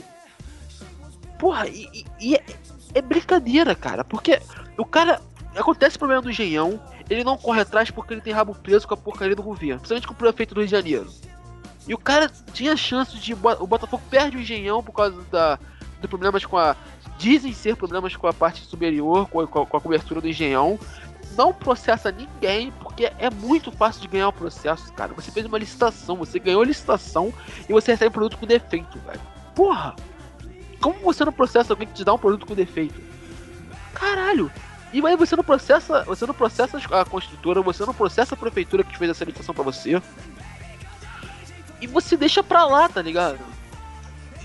Porra, e, e- e é, é brincadeira, cara, porque o cara... Acontece o problema do Engenhão, ele não corre atrás porque ele tem rabo preso com a porcaria do governo, principalmente com o prefeito do Rio de Janeiro. E o cara tinha chance de... O Botafogo perde o Engenhão por causa da, de problemas com a... Dizem ser problemas com a parte superior, com a, com a cobertura do Engenhão. Não processa ninguém, porque é muito fácil de ganhar o processo, cara. Você fez uma licitação, você ganhou a licitação e você recebe um produto com defeito, velho. Porra! Como você não processa alguém que te dá um produto com defeito? Caralho! E aí você não processa, você não processa a construtora, você não processa a prefeitura que fez essa licitação pra você. E você deixa pra lá, tá ligado?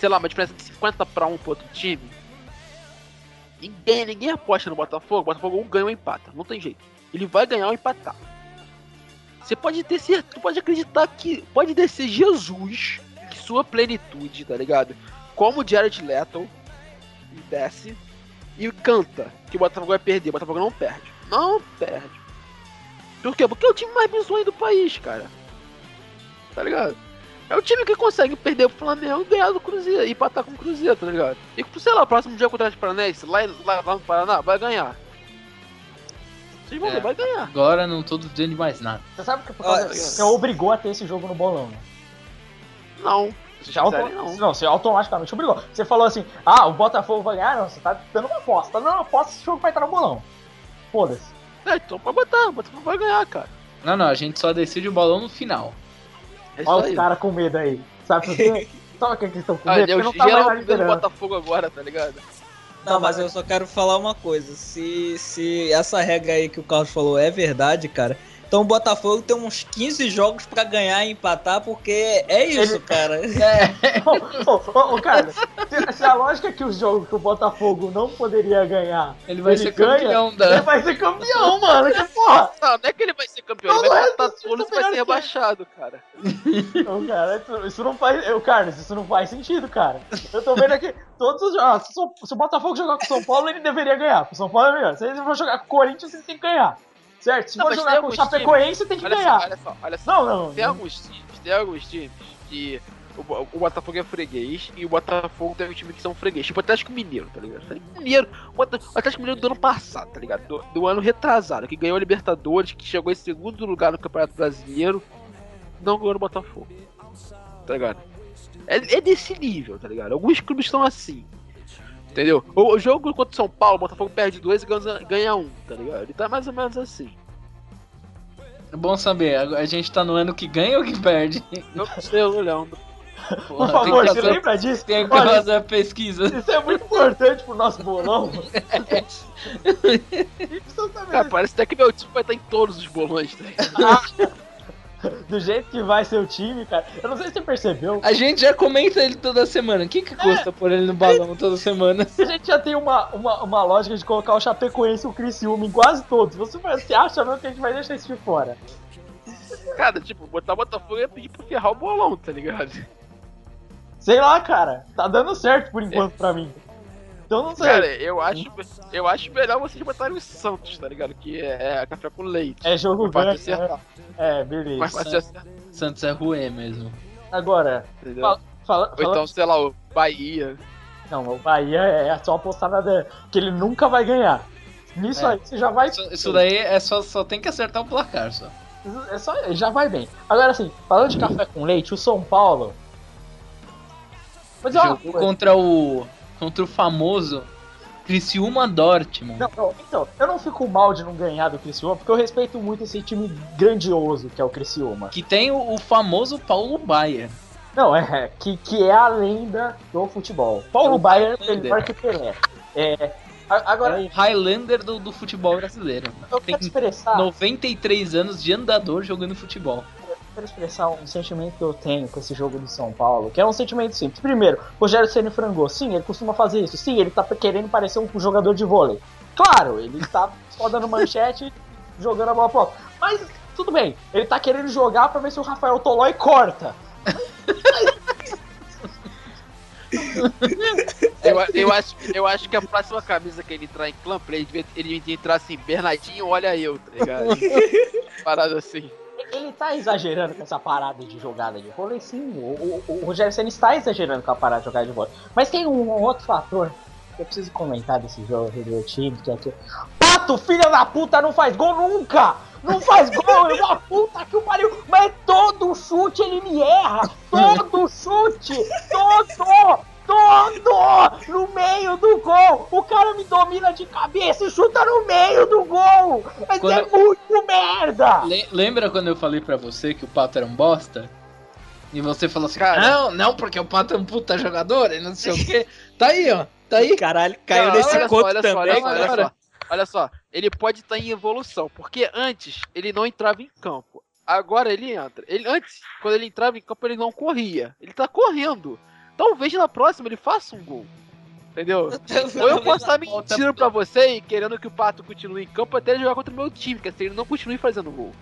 sei lá, uma diferença de cinquenta pra um pro outro time, ninguém, ninguém aposta no Botafogo. O Botafogo ou ganha ou empata, não tem jeito. Ele vai ganhar ou empatar. Você pode ter certeza, pode acreditar que pode descer Jesus em sua plenitude, tá ligado? Como o Jared Leto desce e canta que o Botafogo vai perder. O Botafogo não perde. Não perde. Por quê? Porque é o time mais bizonho do país, cara. Tá ligado? É o time que consegue perder pro Flamengo e ganhar do Cruzeiro. E empatar com o Cruzeiro, tá ligado? E, sei lá, o próximo dia contra o Paranense, lá, lá, lá no Paraná, vai ganhar. Vocês vão É, ver, vai ganhar. Agora não tô dizendo mais nada. Você sabe que por causa, Ah, você obrigou a ter esse jogo no bolão, né? Não. Você auto... não. não, você automaticamente obrigou. Você falou assim, ah, o Botafogo vai ganhar? Não, você tá dando uma aposta. Tá dando uma aposta, esse jogo vai estar no bolão. Foda-se. É, então pode botar, o Botafogo vai ganhar, cara. Não, não, a gente só decide o balão no final. É isso Olha aí. os caras com medo aí. Sabe por quê? Sabe o que eles estão com Ah, medo? eu Porque não tá mais geral na vendo o liderança. Botafogo agora, tá ligado? Não, mas eu só quero falar uma coisa. Se, se essa regra aí que o Carlos falou é verdade, cara, então o Botafogo tem uns quinze jogos pra ganhar e empatar, porque é isso, Ele- cara. Ô, ô, ô, ô, cara, se, se a lógica é que o jogo que o Botafogo não poderia ganhar, Ele vai ser ganha, campeão da- Ele vai ser campeão, mano. Que porra! Não, não é que ele vai ser campeão, Não, ele vai não é, empatar isso todos é e vai ser melhor que- rebaixado, cara. Não, cara, isso, isso não faz. Eu, Carlos, isso não faz sentido, cara. Eu tô vendo aqui, todos os jogos. Se, o- se o Botafogo jogar com o São Paulo, ele deveria ganhar. O São Paulo é melhor. Se eles vão jogar com o Corinthians, eles têm que ganhar. Certo? Se Não, for mas jogar tem com o alguns Chapecoense, tem que Olha ganhar. só, olha só, olha só. Não, não. Tem alguns times, tem alguns times que o, Bo- o Botafogo é freguês e o Botafogo tem um time que são freguês. Tipo o Atlético Mineiro, tá ligado? O Atlético Mineiro, o At- o Atlético Mineiro do ano passado, tá ligado? Do, do ano retrasado, que ganhou a Libertadores, que chegou em segundo lugar no Campeonato Brasileiro, não ganhou no Botafogo. Tá ligado? É, é desse nível, tá ligado? Alguns clubes estão assim. Entendeu? O, o jogo contra o São Paulo, o Botafogo perde dois e ganha, ganha um, tá ligado? Ele tá mais ou menos assim. É bom saber, a a gente tá no ano que ganha ou que perde? Eu não sei, olhando. Por favor, você lembra disso? Tem que Olha, fazer a pesquisa. isso é muito importante pro nosso bolão. Isso tá Cara, parece até que meu time vai estar em todos os bolões, tá ligado? Do jeito que vai ser o time, cara. Eu não sei se você percebeu. A gente já comenta ele toda semana. O que que custa pôr ele no balão toda semana? A gente já tem uma, uma, uma lógica de colocar o Chapecoense e o Criciúma em quase todos. Você, você acha mesmo que a gente vai deixar esse de fora? Cara, tipo, botar Botafogo ia pedir pra ferrar o bolão, tá ligado? Sei lá, cara. Tá dando certo por enquanto pra mim. Então não sei. Cara, eu acho, eu acho melhor vocês botarem o Santos, tá ligado? Que é café com leite. É jogo Mais fácil grande. de acertar. É, beleza. Mais fácil de acertar, Santos é ruê mesmo. Agora, entendeu? fala, fala, Ou fala- então, sei lá, o Bahia. Não, o Bahia é só apostar na de- que ele nunca vai ganhar. Nisso É. aí você já vai. Isso, isso daí é só, só tem que acertar o placar só. É só, já vai bem. Agora assim, falando de café com leite, o São Paulo. Mas é uma Jogou coisa. contra o. Contra o famoso Criciúma Dortmund. Não, não, então, eu não fico mal de não ganhar do Criciúma, porque eu respeito muito esse time grandioso que é o Criciúma. Que tem o, o famoso Paulo Baier. Não, é, que, que é a lenda do futebol. Paulo É o Baier é Highlander. melhor que Pelé. É, a- agora, É o Highlander do, do futebol brasileiro. eu Tem quero expressar, noventa e três anos de andador jogando futebol. quero expressar um sentimento que eu tenho com esse jogo do São Paulo, que é um sentimento simples. Primeiro, Rogério Ceni frangou. Sim, ele costuma fazer isso. Sim, ele tá querendo parecer um jogador de vôlei. Claro, ele tá só dando manchete, jogando a bola pro alto. Mas, tudo bem, ele tá querendo jogar pra ver se o Rafael Tolói corta. Eu, eu, acho, eu acho que a próxima camisa que ele entrar em clã, pra ele, devia- ele devia entrar assim, Bernardinho, olha eu, tá ligado? Parada assim. Ele tá exagerando com essa parada de jogada de vôlei, sim. O, o, o Rogério Ceni está exagerando com a parada de jogada de vôlei. Mas tem um, um outro fator que eu preciso comentar desse jogo do meu time, que é que... Pato, filha da puta, não faz gol nunca! Não faz gol, é uma puta que o pariu! Mas todo chute ele me erra! Todo chute! Todo! Todo! No meio do gol! O cara me domina de cabeça e chuta no meio do gol! Mas Quando- é muito merda! Le- lembra quando eu falei pra você que o Pato era um bosta? E você falou assim, Cara. não, não, porque o Pato é um puta jogador e não sei o que. Tá aí, ó. Tá aí. Caralho, caiu Não, nesse olha só, conto olha só, também, olha só, cara. olha cara. só. Olha só, ele pode estar em evolução, porque antes ele não entrava em campo. Agora ele entra. Ele, antes, quando ele entrava em campo, ele não corria. Ele tá correndo. talvez na próxima ele faça um gol. Entendeu? Ou eu posso estar mentindo pra você e querendo que o Pato continue em campo até ele jogar contra o meu time, que assim ele não continue fazendo gol.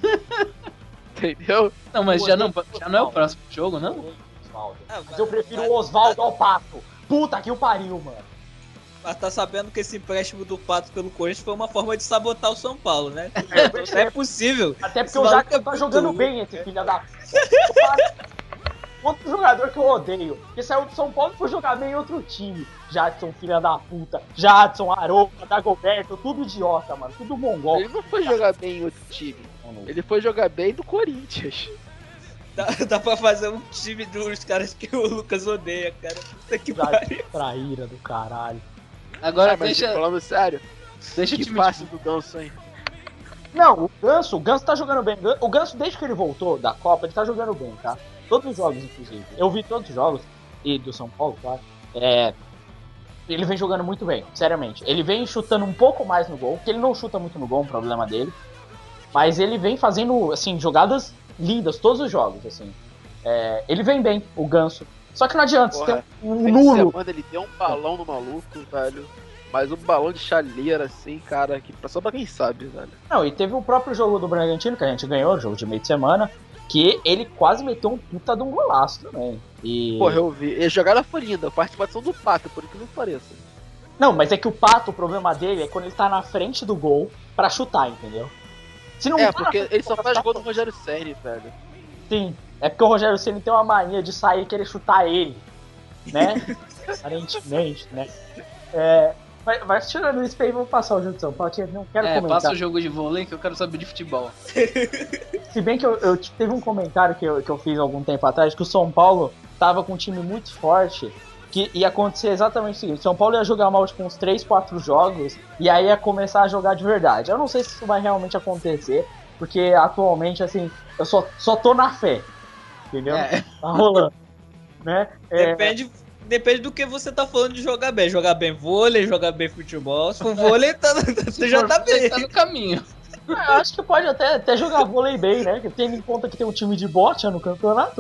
Entendeu? Não, mas já não, já não é o próximo jogo, não? Mas eu prefiro o Oswaldo ao Pato. Puta que o pariu, mano. Mas tá sabendo que esse empréstimo do Pato pelo Corinthians foi uma forma de sabotar o São Paulo, né? Não é possível. Até porque o Jackson tá jogando bem, esse filho da puta. Outro jogador que eu odeio, que saiu do São Paulo e foi jogar bem em outro time. Jadson, filha da puta. Jadson, Aroca, Dagoberto, tudo idiota, mano. Tudo mongol. Ele não foi jogar bem em outro time. Ele foi jogar bem no Corinthians. Dá, dá pra fazer um time dos caras que o Lucas odeia, cara. Puta que pariu. Traíra do caralho. Agora ah, mas deixa... falando sério, deixa o que time passe do Ganso, hein? Não, o Ganso, o Ganso tá jogando bem. O Ganso, desde que ele voltou da Copa, ele tá jogando bem, tá? Todos os jogos, inclusive. Eu vi todos os jogos, e do São Paulo, claro. É... Ele vem jogando muito bem, seriamente. Ele vem chutando um pouco mais no gol, porque ele não chuta muito no gol, é um problema dele. Mas ele vem fazendo, assim, jogadas lindas, todos os jogos, assim. É... Ele vem bem, o Ganso. Só que não adianta, Porra, você tem um nulo. Semana ele deu um balão no maluco, velho. Mas um balão de chaleira, assim, cara, que só pra quem sabe, velho. Não, e teve o próprio jogo do Bragantino, que a gente ganhou, o jogo de meio de semana, que ele quase meteu um puta de um golaço também. E... Porra, eu vi. E a jogada foi linda, a participação do Pato, por que não pareça. Não, mas é que o Pato, o problema dele é quando ele tá na frente do gol pra chutar, entendeu? Se não é, tá porque ele só faz chutar, gol no Rogério Ceni, velho. Sim, é porque o Rogério Ceni tem uma mania de sair e querer chutar ele, né? Aparentemente, né? É... Vai, vai tirando isso aí, vamos passar o jogo de São Paulo, que eu não quero é, comentar. passa o jogo de vôlei que eu quero saber de futebol. Se bem que eu, eu teve um comentário que eu, que eu fiz algum tempo atrás, que o São Paulo tava com um time muito forte, que ia acontecer exatamente o seguinte: São Paulo ia jogar mal tipo, uns três, quatro jogos, e aí ia começar a jogar de verdade. Eu não sei se isso vai realmente acontecer, porque atualmente, assim, eu só, só tô na fé, entendeu? É. Tá rolando, né? É, Depende... Depende do que você tá falando de jogar bem. Jogar bem vôlei, jogar bem futebol. Se for vôlei, tá, você já tá bem. Tá no caminho. eu acho que pode até, até jogar vôlei bem, né? Tendo em conta que tem um time de bote no campeonato.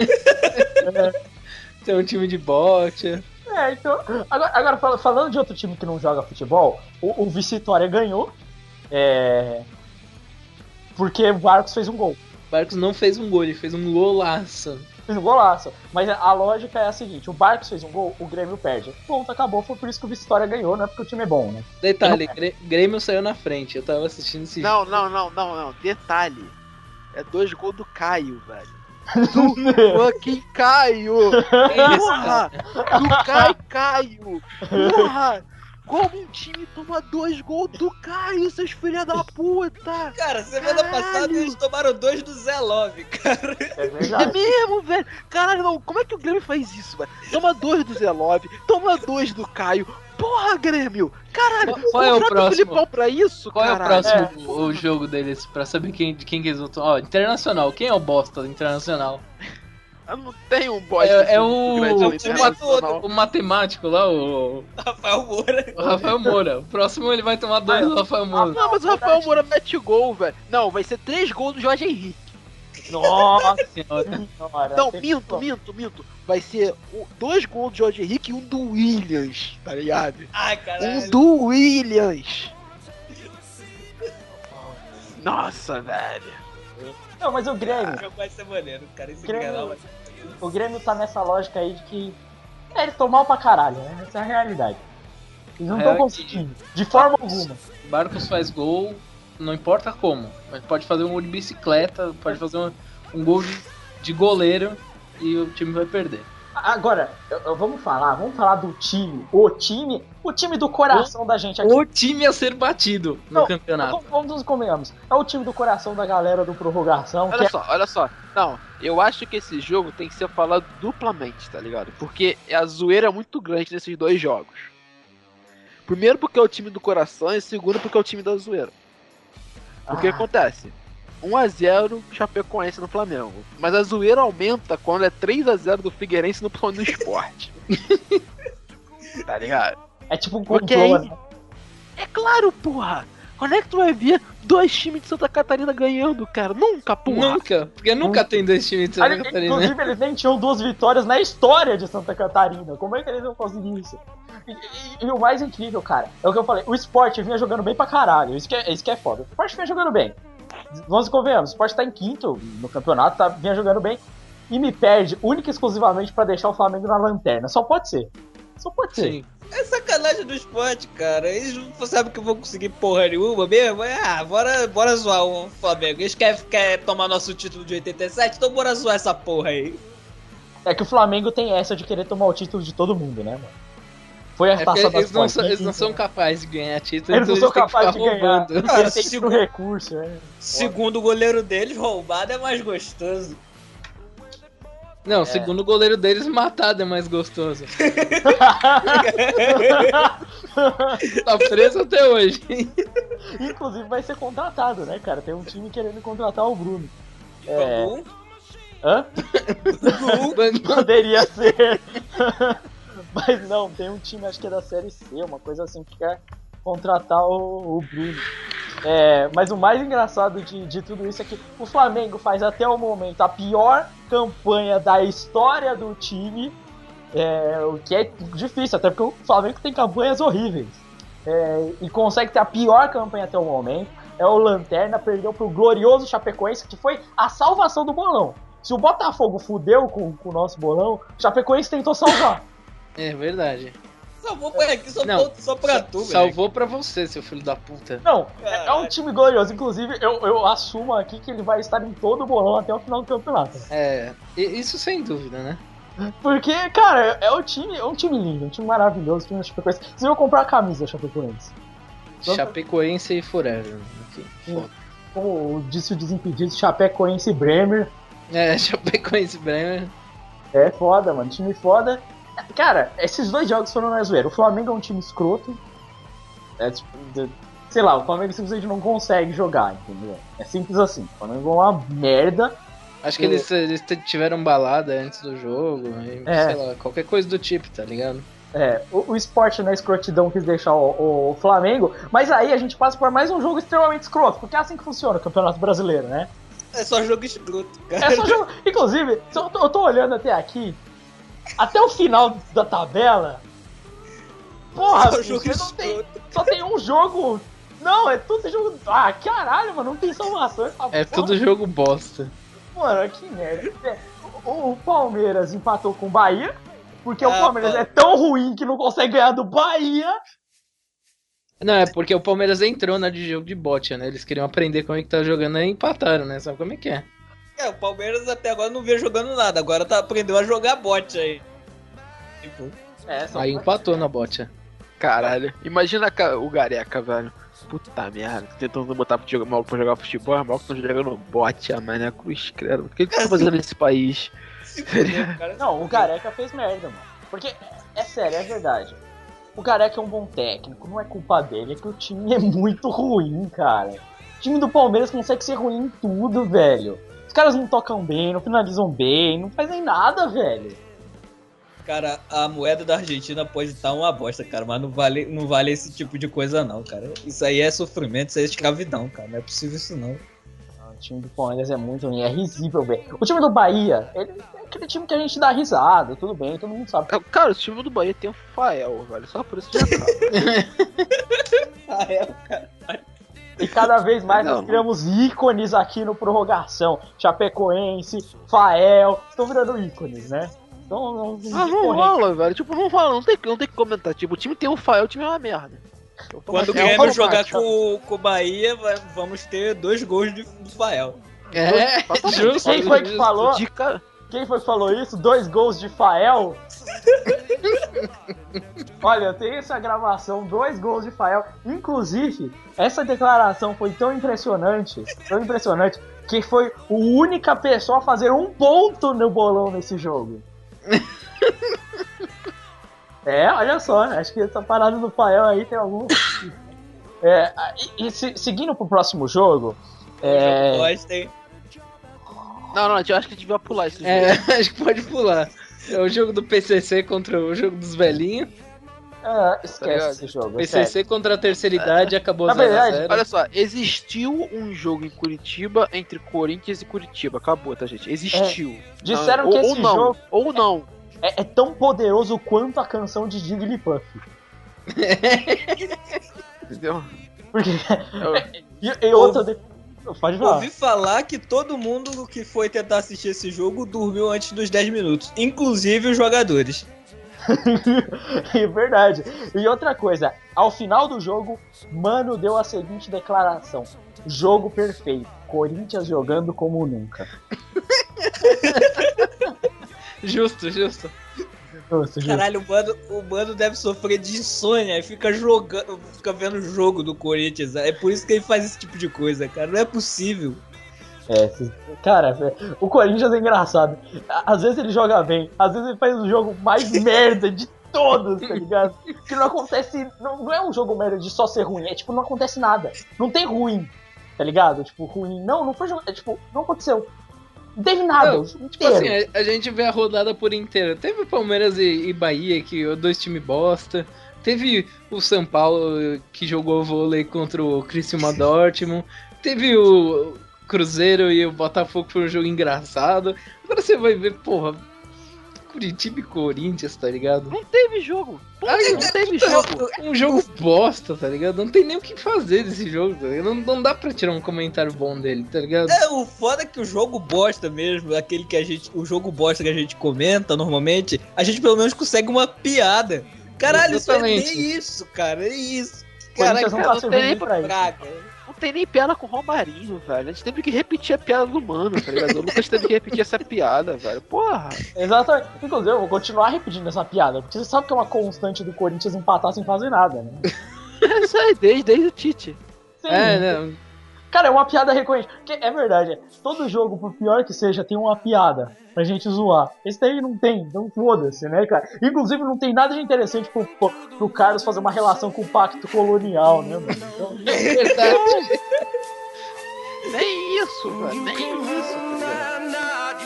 é. Tem um time de bote. É, então. Agora, agora, falando de outro time que não joga futebol, o, o Vitória ganhou. É. Porque o Barcos fez um gol. O Barcos não fez um gol, ele fez um golaço. Fez um golaço. Mas a lógica é a seguinte: o Barcos fez um gol, o Grêmio perde. Ponto, acabou. Foi por isso que o Vitória ganhou, não é porque o time é bom, né? Detalhe, Grêmio saiu na frente. Eu tava assistindo esse Não, jogo. não, não, não, não. Detalhe. É dois gols do Caio, velho. Do fucking Caio! Porra! Do Caio Caio! Porra! Como um time toma dois gols do Caio, seus filha da puta! Cara, semana Caralho. passada eles tomaram dois do Zé Love, cara. É É verdade. mesmo, velho! Caralho, não, como é que o Grêmio faz isso, velho? Toma dois do Zé Love, toma dois do Caio. Porra, Grêmio! Caralho, Qual- qual é o contrata próximo? Filipão pra isso, Qual caralho. é o próximo o jogo deles? Pra saber quem, de quem que eles vão tomar? Ó, Internacional. Quem é o bosta do Internacional? Eu não tenho um bosta. É, é muito o, grande no o, Internacional. ma- o matemático lá, o, Rafael Moura. o Rafael Moura. O próximo ele vai tomar dois do Rafael Moura. Não, mas o Rafael Moura mete gol, velho. Não, vai ser três gols do Jorge Henrique. Nossa Senhora. senhora. Não, Tem- minto, minto, minto. Vai ser o- dois gols do Jorge Henrique e um do Williams, tá ligado? Ai, Um caralho. do Williams. Nossa, velho. Não, mas o Grêmio. O jogo vai ser maneiro, cara. Esse Grêmio- canal vai ser maneiro. O Grêmio tá nessa lógica aí de que. É, eles estão mal pra caralho, né? Essa é a realidade. Eles não É, estão que- conseguindo. De forma alguma. Barcos faz gol, não importa como. Mas pode fazer um gol de bicicleta, pode fazer um, um gol de, de goleiro e o time vai perder. Agora, eu- eu- vamos falar, vamos falar do time. O time. O time do coração da gente aqui. O time a ser batido no Não, campeonato. Vamos, vamos nos convenhamos. É o time do coração da galera do prorrogação. Que Olha é... só, olha só. Não, eu acho que esse jogo tem que ser falado duplamente, tá ligado? Porque a zoeira é muito grande nesses dois jogos. Primeiro porque é o time do coração e segundo porque é o time da zoeira. O que Ah. acontece? um a zero Chapecoense no Flamengo. Mas a zoeira aumenta quando é três a zero do Figueirense no plano do esporte. Tá ligado? É tipo um Porque complô, aí- né? É claro, porra! Quando é que tu vai ver dois times de Santa Catarina ganhando, cara? Nunca, porra. Nunca, porque nunca tem dois times de Santa Ali, Catarina. inclusive, eles nem tinham duas vitórias na história de Santa Catarina. Como é que eles vão conseguir isso? E, e- e o mais incrível, cara, é o que eu falei. O Sport vinha jogando bem pra caralho. Isso que é, isso que é foda. O Sport vinha jogando bem. Vamos e convenhamos. O Sport tá em quinto no campeonato, tá, vinha jogando bem. E me perde única e exclusivamente pra deixar o Flamengo na lanterna. Só pode ser. Só pode ser. Sim. É sacanagem do esporte, cara. Eles não sabem que vão conseguir porra nenhuma mesmo. Ah, bora, bora zoar o Flamengo. Eles querem, querem tomar nosso título de oitenta e sete, então bora zoar essa porra aí. É que o Flamengo tem essa de querer tomar o título de todo mundo, né, mano? Foi a É taça porque das eles, não são, eles não Conquistas, são né? capazes de ganhar título, Eles não então são têm que capazes ficar de ganhar. roubando. Cara, Eles têm que ir no segundo- recurso, é. Segundo o goleiro deles, roubado é mais gostoso. Não, segundo o goleiro deles, matado é mais gostoso. Tá preso até hoje. Inclusive vai ser contratado, né, cara? Tem um time querendo contratar o Bruno. É. Bambu, Hã? Poderia ser. Mas não, tem um time, acho que é da Série C, uma coisa assim, que quer contratar o, o Bruno. É, mas o mais engraçado de, de tudo isso é que o Flamengo faz até o momento a pior campanha da história do time, é, o que é difícil, até porque o Flamengo tem campanhas horríveis. É, e consegue ter a pior campanha até o momento. É o Lanterna, perdeu pro glorioso Chapecoense, que foi a salvação do bolão. Se o Botafogo fudeu com, com o nosso bolão, o Chapecoense tentou salvar. É verdade. salvou pra aqui, só, Não, só pra tu, velho. Salvou pra você, seu filho da puta. Não, é, é um time glorioso. Inclusive, eu, eu assumo aqui que ele vai estar em todo o bolão até o final do campeonato. É, i- isso sem dúvida, né? Porque, cara, é um time, é um time lindo, um time maravilhoso, um time da Chapecoense. Você vai comprar a camisa da Chapecoense. Nossa. Chapecoense e Forever. Aqui, foda. Como disse o Desimpedido, Chapecoense e Bremer. É, Chapecoense Bremer. É foda, mano, time foda. Cara, esses dois jogos foram na zoeira. O Flamengo é um time escroto. É tipo, de- sei lá, o Flamengo simplesmente não consegue jogar, entendeu? É simples assim. O Flamengo é uma merda. Acho que É. eles, eles t- tiveram balada antes do jogo, e, É. sei lá, qualquer coisa do tipo, tá ligado? É, o, o esporte na escrotidão quis deixar o, o Flamengo, mas aí a gente passa por mais um jogo extremamente escroto, porque é assim que funciona o Campeonato Brasileiro, né? É só jogo escroto, cara. É só jogo. Inclusive, se eu tô, eu tô olhando até aqui, até o final da tabela. Porra, Só bicho, jogo você não tem, escroto. só tem um jogo. Não, é tudo jogo. Ah, caralho, mano, não tem salvação. Essa É porra. tudo jogo bosta. Mano, que merda. É, O, o Palmeiras empatou com o Bahia, porque o Ah, Palmeiras pá. é tão ruim que não consegue ganhar do Bahia. Não, é porque o Palmeiras entrou na de jogo de bote, né? Eles queriam aprender como é que tá jogando e empataram, né? Sabe como é que é? É, o Palmeiras até agora não veio jogando nada, agora tá aprendeu a jogar bot aí. Tipo, É, só Aí empatou na bote. Caralho. Imagina ca- o Gareca, velho. Puta merda. Tentando botar pro jogo mal pra jogar futebol, mal que estão jogando bote, a mané cruz, credo. O que que tá fazendo nesse país? se fudeu, cara. Não, o Gareca fez merda, mano. Porque, é sério, é verdade. O Gareca é um bom técnico, não é culpa dele, é que o time é muito ruim, cara. O time do Palmeiras consegue ser ruim em tudo, velho. Os caras não tocam bem, não finalizam bem, não fazem nada, velho. Cara, a moeda da Argentina pode estar uma bosta, cara, mas não vale, não vale esse tipo de coisa não, cara. Isso aí é sofrimento, isso aí é escravidão, cara. Não é possível isso não. O time do Palmeiras é muito ruim, é risível, velho. O time do Bahia, ele é aquele time que a gente dá risada, tudo bem, todo mundo sabe. Cara, o time do Bahia tem o Fael, velho. Só por isso já acaba. Ah, é, cara. E cada vez mais Não, nós não. criamos ícones aqui no Prorrogação. Chapecoense, Fael, estão virando ícones, né? Então, não, Ah, não rola, velho. Tipo, não rola, não tem, não tem que comentar. Tipo, o time tem o Fael, o time é uma merda. Então, Quando o é um Grêmio jogar automático. com, com o Bahia, vai- vamos ter dois gols de, do Fael. É, justo. Quem foi que falou? Dica. Quem foi que falou isso? Dois gols de Fael? Olha, eu tenho essa gravação, dois gols de Fael. Inclusive, essa declaração foi tão impressionante, tão impressionante, que foi a única pessoa a fazer um ponto no bolão nesse jogo. É, olha só, acho que essa parada do Fael aí tem algum... É, e, e se- seguindo pro próximo jogo... É... Nós tem. Não, não, eu acho que devia pular esse jogo. É, acho que pode pular. É o jogo do P C C contra o jogo dos velhinhos. Ah, esquece tá esse jogo. P C C contra a terceira idade é. Acabou zero a zero. Olha só, existiu um jogo em Curitiba entre Corinthians e Curitiba. Acabou, tá, gente? Existiu. É. Disseram não, que ou, esse ou não, jogo. Ou não. É, é tão poderoso quanto a canção de Jigglypuff. Entendeu? Porque. Eu... e, e outra. De... Pode falar. Ouvi falar que todo mundo que foi tentar assistir esse jogo dormiu antes dos dez minutos, inclusive os jogadores. É verdade. E outra coisa, ao final do jogo, Mano deu a seguinte declaração: jogo perfeito, Corinthians jogando como nunca. Justo, justo. Justo, justo. Caralho, o mano, o mano deve sofrer de insônia e fica jogando, fica vendo o jogo do Corinthians. É por isso que ele faz esse tipo de coisa, cara. Não é possível. É, cara, o Corinthians é engraçado. Às vezes ele joga bem, às vezes ele faz o jogo mais merda de todos, tá ligado? Que não acontece. Não, não é um jogo merda de só ser ruim, é tipo, não acontece nada. Não tem ruim, tá ligado? Tipo, ruim. Não, não foi jogo. É tipo, não aconteceu. Não teve nada. Não, tipo assim, a, a gente vê a rodada por inteira. Teve Palmeiras e, e Bahia, que dois times bosta. Teve o São Paulo, que jogou vôlei contra o Criciúma Dortmund. Teve o Cruzeiro e o Botafogo, foi um jogo engraçado. Agora você vai ver, porra, Curitiba e Corinthians, tá ligado? Não teve jogo. Porra, ah, não teve jogo. Um jogo bosta, tá ligado? Não tem nem o que fazer desse jogo, tá ligado? Não, não dá pra tirar um comentário bom dele, tá ligado? É, o foda é que o jogo bosta mesmo, aquele que a gente, o jogo bosta que a gente comenta normalmente, a gente pelo menos consegue uma piada. Caralho, Exatamente. Isso é nem isso, cara, é isso. Caralho, Caralho, não, não tem nem pra praga. Não tem nem piada com o Romarinho, velho. A gente teve que repetir a piada do Mano, tá ligado? O Lucas teve que repetir essa piada, velho. Porra. Exatamente. Inclusive, eu vou continuar repetindo essa piada, porque você sabe que é uma constante do Corinthians empatar sem fazer nada, né? Isso aí, desde, desde o Tite. Sim. É, né? Cara, é uma piada recorrente. Porque é verdade, todo jogo, por pior que seja, tem uma piada pra gente zoar. Esse daí não tem, então foda-se, né, cara? Inclusive, não tem nada de interessante pro, pro, pro Carlos fazer uma relação com o pacto colonial, né, mano? Então, É verdade. Nem isso, velho. Nem isso, tá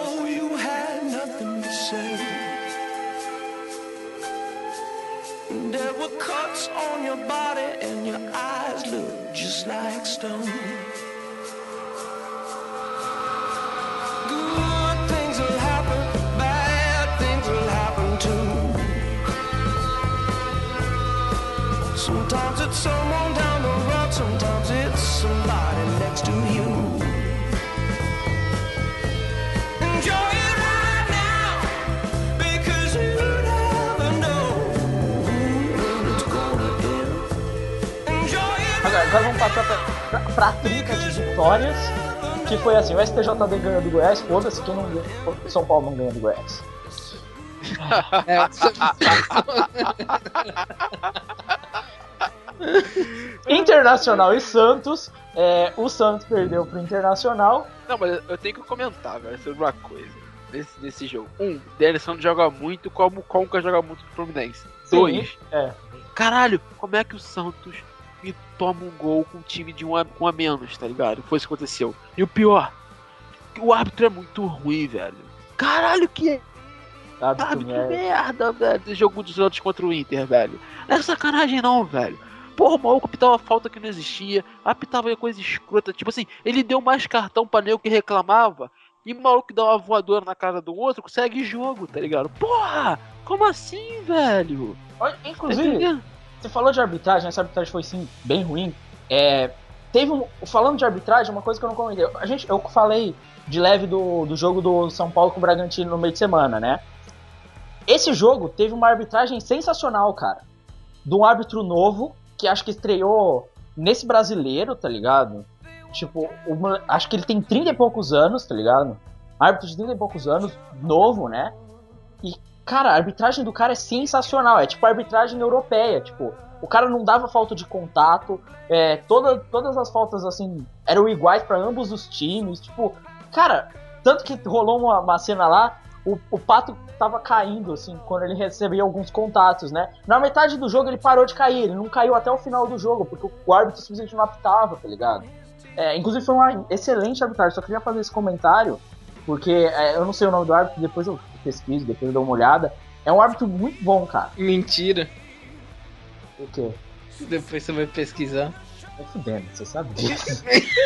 There were cuts on your body and your eyes look just like stone. Good things will happen, bad things will happen too. Sometimes it's someone down the road, sometimes it's somebody next to you. Enjoy it right now, because you never know. Agora, agora vamos passar pra, pra, pra trinca de vitórias, que foi assim, o S T J D ganhou do Goiás, foda-se, quem não ganha, o São Paulo não ganha do Goiás. É, Internacional e Santos, é, o Santos perdeu pro Internacional. Não, mas eu tenho que comentar, velho, sobre uma coisa nesse, nesse jogo. Um, Derson joga muito como o Conca joga muito no Fluminense. Sim, Dois, é. caralho, como é que o Santos me toma um gol com um time de um a, um a menos, tá ligado? Foi isso que aconteceu. E o pior, o árbitro é muito ruim, velho. Caralho, que Árbitro árbitro merda. merda, velho, do jogo dos Santos contra o Inter, velho. Não é sacanagem não, velho. Porra, o maluco apitava falta que não existia, apitava coisa escrota. Tipo assim, ele deu mais cartão pra nego que reclamava, e o maluco que dá uma voadora na cara do outro consegue jogo, tá ligado? Porra, como assim, velho? Olha, Tá inclusive, entendendo? você falou de arbitragem, essa arbitragem foi sim bem ruim. É, teve um, falando de arbitragem, uma coisa que eu não comentei. A gente, eu falei de leve do, do jogo do São Paulo com o Bragantino no meio de semana, né? Esse jogo teve uma arbitragem sensacional, cara. De um árbitro novo, que acho que estreou nesse brasileiro, tá ligado? Tipo, uma, acho que ele tem trinta e poucos anos, tá ligado? Árbitro de trinta e poucos anos, novo, né? E, cara, a arbitragem do cara é sensacional. É tipo a arbitragem europeia, tipo, o cara não dava falta de contato, é, toda, todas as faltas, assim, eram iguais pra ambos os times, tipo, cara, tanto que rolou uma, uma cena lá, o, o Pato tava caindo, assim, quando ele recebia alguns contatos, né? Na metade do jogo ele parou de cair, ele não caiu até o final do jogo, porque o árbitro simplesmente não apitava, tá ligado? É, inclusive foi uma excelente arbitragem, só queria fazer esse comentário, porque é, eu não sei o nome do árbitro, depois eu pesquiso, depois eu dou uma olhada. É um árbitro muito bom, cara. Mentira. O quê? Depois você vai pesquisar. Vai fudendo, você sabe disso.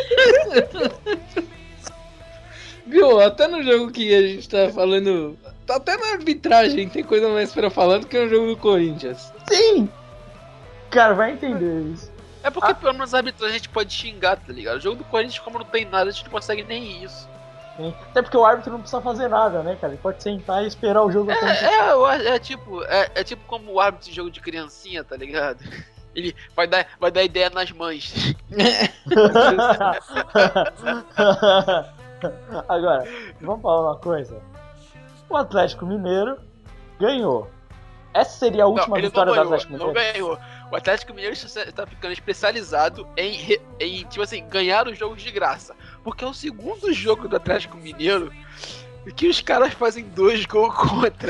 Viu, até no jogo que a gente tá falando... Até na arbitragem tem coisa mais pra falar do que no jogo do Corinthians. Sim! Cara, vai entender isso. É porque Ah. pelo menos a arbitragem a gente pode xingar, tá ligado? O jogo do Corinthians, como não tem nada, a gente não consegue nem isso. Sim. Até porque o árbitro não precisa fazer nada, né, cara? Ele pode sentar e esperar o jogo acontecer. É, é, eu acho- é tipo, é, é tipo como o árbitro de jogo de criancinha, tá ligado? Ele vai dar, vai dar ideia nas mães. Agora, vamos falar uma coisa. O Atlético Mineiro ganhou. Essa seria a última Não, ele vitória não do ganhou, Atlético não Mineiro? ganhou. O Atlético Mineiro está, está ficando especializado em, re- em, tipo assim, ganhar os jogos de graça. Porque é o segundo jogo do Atlético Mineiro que os caras fazem dois gols contra.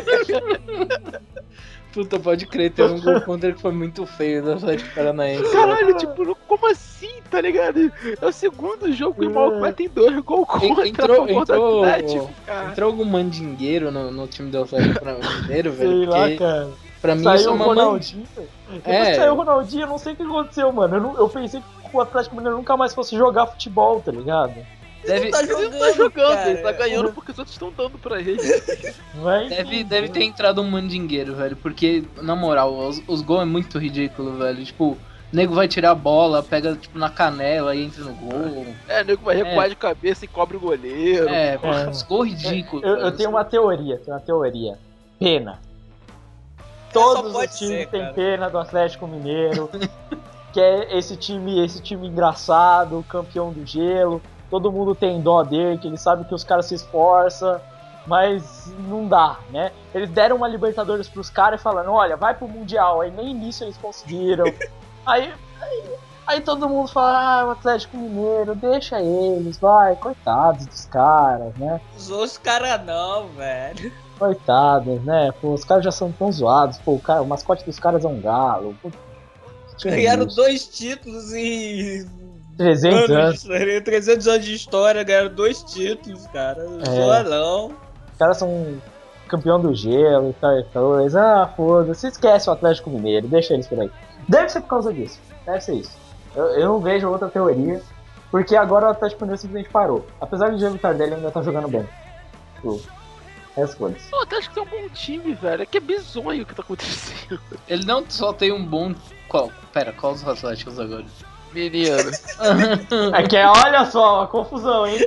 Puta, pode crer, tem um gol contra que foi muito feio do Atlético Paranaense. Caralho, tipo, não- como assim, tá ligado? É o segundo jogo que o maluco vai ter dois gols contra Entrou, a favor do entrou, Atlético, cara. entrou algum mandingueiro no, no time do Atlético Mineiro, velho? Sei lá, Porque cara. pra mim isso Saiu é o uma man... Ronaldinho. Depois É. que saiu o Ronaldinho, eu não sei o que aconteceu, mano. Eu, não- eu pensei que o Atlético Mineiro nunca mais fosse jogar futebol, tá ligado? Deve, Tá Ele não jogando, tá jogando, cara. ele tá ganhando porque os outros estão dando pra ele. Vai deve, entender. deve ter entrado um mandingueiro, velho. Porque, na moral, os, os gols é muito ridículo, velho. Tipo, o nego vai tirar a bola, pega tipo na canela e entra no gol. É, o nego vai recuar É. de cabeça e cobre o goleiro. É, É. os gols ridículos. Eu, eu velho. tenho uma teoria, tenho uma teoria. Pena. É, só Todos pode os times ser, têm cara. pena do Atlético Mineiro. Que é esse time, esse time engraçado, campeão do gelo. Todo mundo tem dó dele, que ele sabe que os caras se esforçam, mas não dá, né? Eles deram uma Libertadores pros caras e falando, olha, vai pro Mundial. Aí nem nisso eles conseguiram. aí, aí, aí todo mundo fala, ah, o Atlético Mineiro, deixa eles, vai, coitados dos caras, né? Usou os caras não, velho. Coitados, né? Pô, os caras já são tão zoados. Pô, o, cara, o mascote dos caras é um galo. Pô, que Ganharam isso. dois títulos em trezentos anos. anos, de- trezentos anos de história, ganharam dois títulos, cara. Não É. zoa não. Os caras são campeão do gelo e tal e coisa. Ah, foda-se, esquece o Atlético Mineiro, deixa eles por aí. Deve ser por causa disso, deve ser isso. Eu, eu não vejo outra teoria, porque agora o Atlético Mineiro simplesmente parou. Apesar de o Diego Tardelli ainda tá jogando bem. Tipo, é as coisas. O Atlético tem um bom time, velho. É que é bizonho o que tá acontecendo. Ele não só tem um bom. Qual? Pera, qual os Atléticos agora? Menino. É que é, olha só, uma confusão, hein?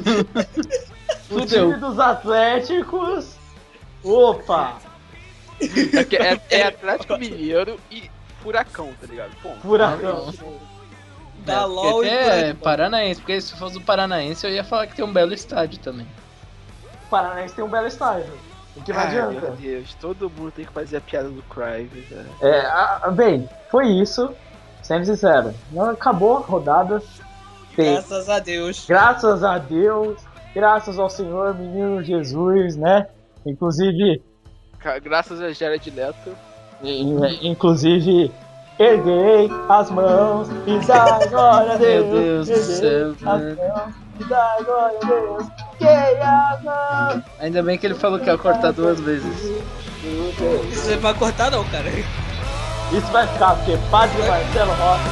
O Fudeu. time dos Atléticos. Opa! É, que é, é Atlético Mineiro e Furacão, tá ligado? Pô, Furacão. Da É, LOL porque e até é Furacão. Paranaense, porque se fosse do Paranaense eu ia falar que tem um belo estádio também. O Paranaense tem um belo estágio. O que não ai, meu adianta. Deus, todo mundo tem que fazer a piada do Crive, velho. É, ah, bem, foi isso. Sendo sincero, não acabou a rodada. Tem- Graças a Deus. Graças a Deus, graças ao Senhor Menino Jesus, né? Inclusive, Ca- Graças a Jared Leto. in- inclusive, erguei as mãos e dá glória a Deus. Meu Deus do erguei céu, as mano. mãos e dá glória a Deus. Erguei as mãos. Ainda bem que ele falou que ia cortar duas vezes. Isso não vai cortar não, cara. Isso vai ficar, porque Padre Marcelo Rossi.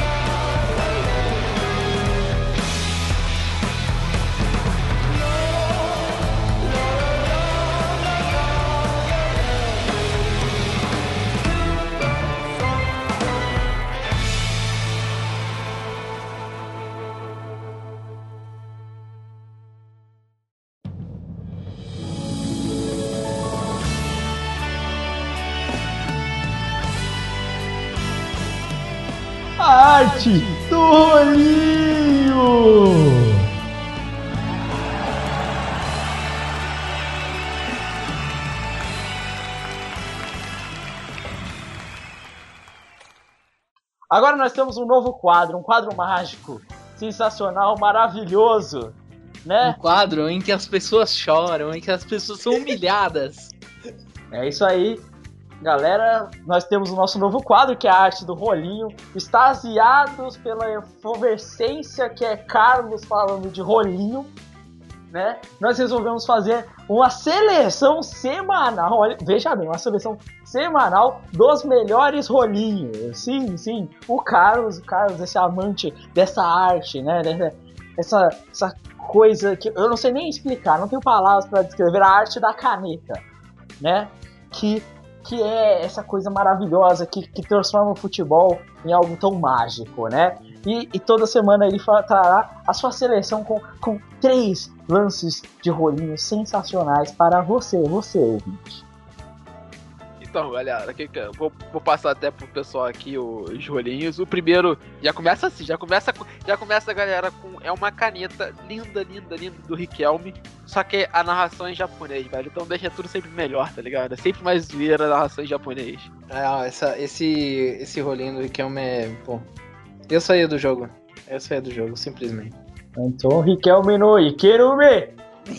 A arte do rolinho! Agora nós temos um novo quadro, um quadro mágico, sensacional, maravilhoso, Um né? quadro em que as pessoas choram, em que as pessoas são humilhadas. É isso aí, galera. Nós temos o nosso novo quadro, que é a arte do rolinho. Extasiados pela efervescência que é Carlos falando de rolinho. né, nós resolvemos fazer uma seleção semanal, olha, veja bem, uma seleção semanal dos melhores rolinhos. Sim, sim, o Carlos, o Carlos, esse amante dessa arte, né, essa, essa coisa que eu não sei nem explicar, não tenho palavras para descrever, a arte da caneta, né, que, que é essa coisa maravilhosa que, que transforma o futebol em algo tão mágico, né. E, e toda semana ele trará a sua seleção com, com três lances de rolinhos sensacionais para você, você ouvinte. Então, galera, que, que, vou, vou passar até pro pessoal aqui os rolinhos. O primeiro já começa assim, já começa, já começa, galera, com é uma caneta linda, linda, linda do Riquelme. Só que a narração é em japonês, velho. Então deixa tudo sempre melhor, tá ligado? É sempre mais zoeira a narração em japonês. É, ó, essa, esse, esse rolinho do Riquelme é, pô... Eu saía do jogo. Eu saía do jogo, simplesmente. Então, Riquelme no Ikerume!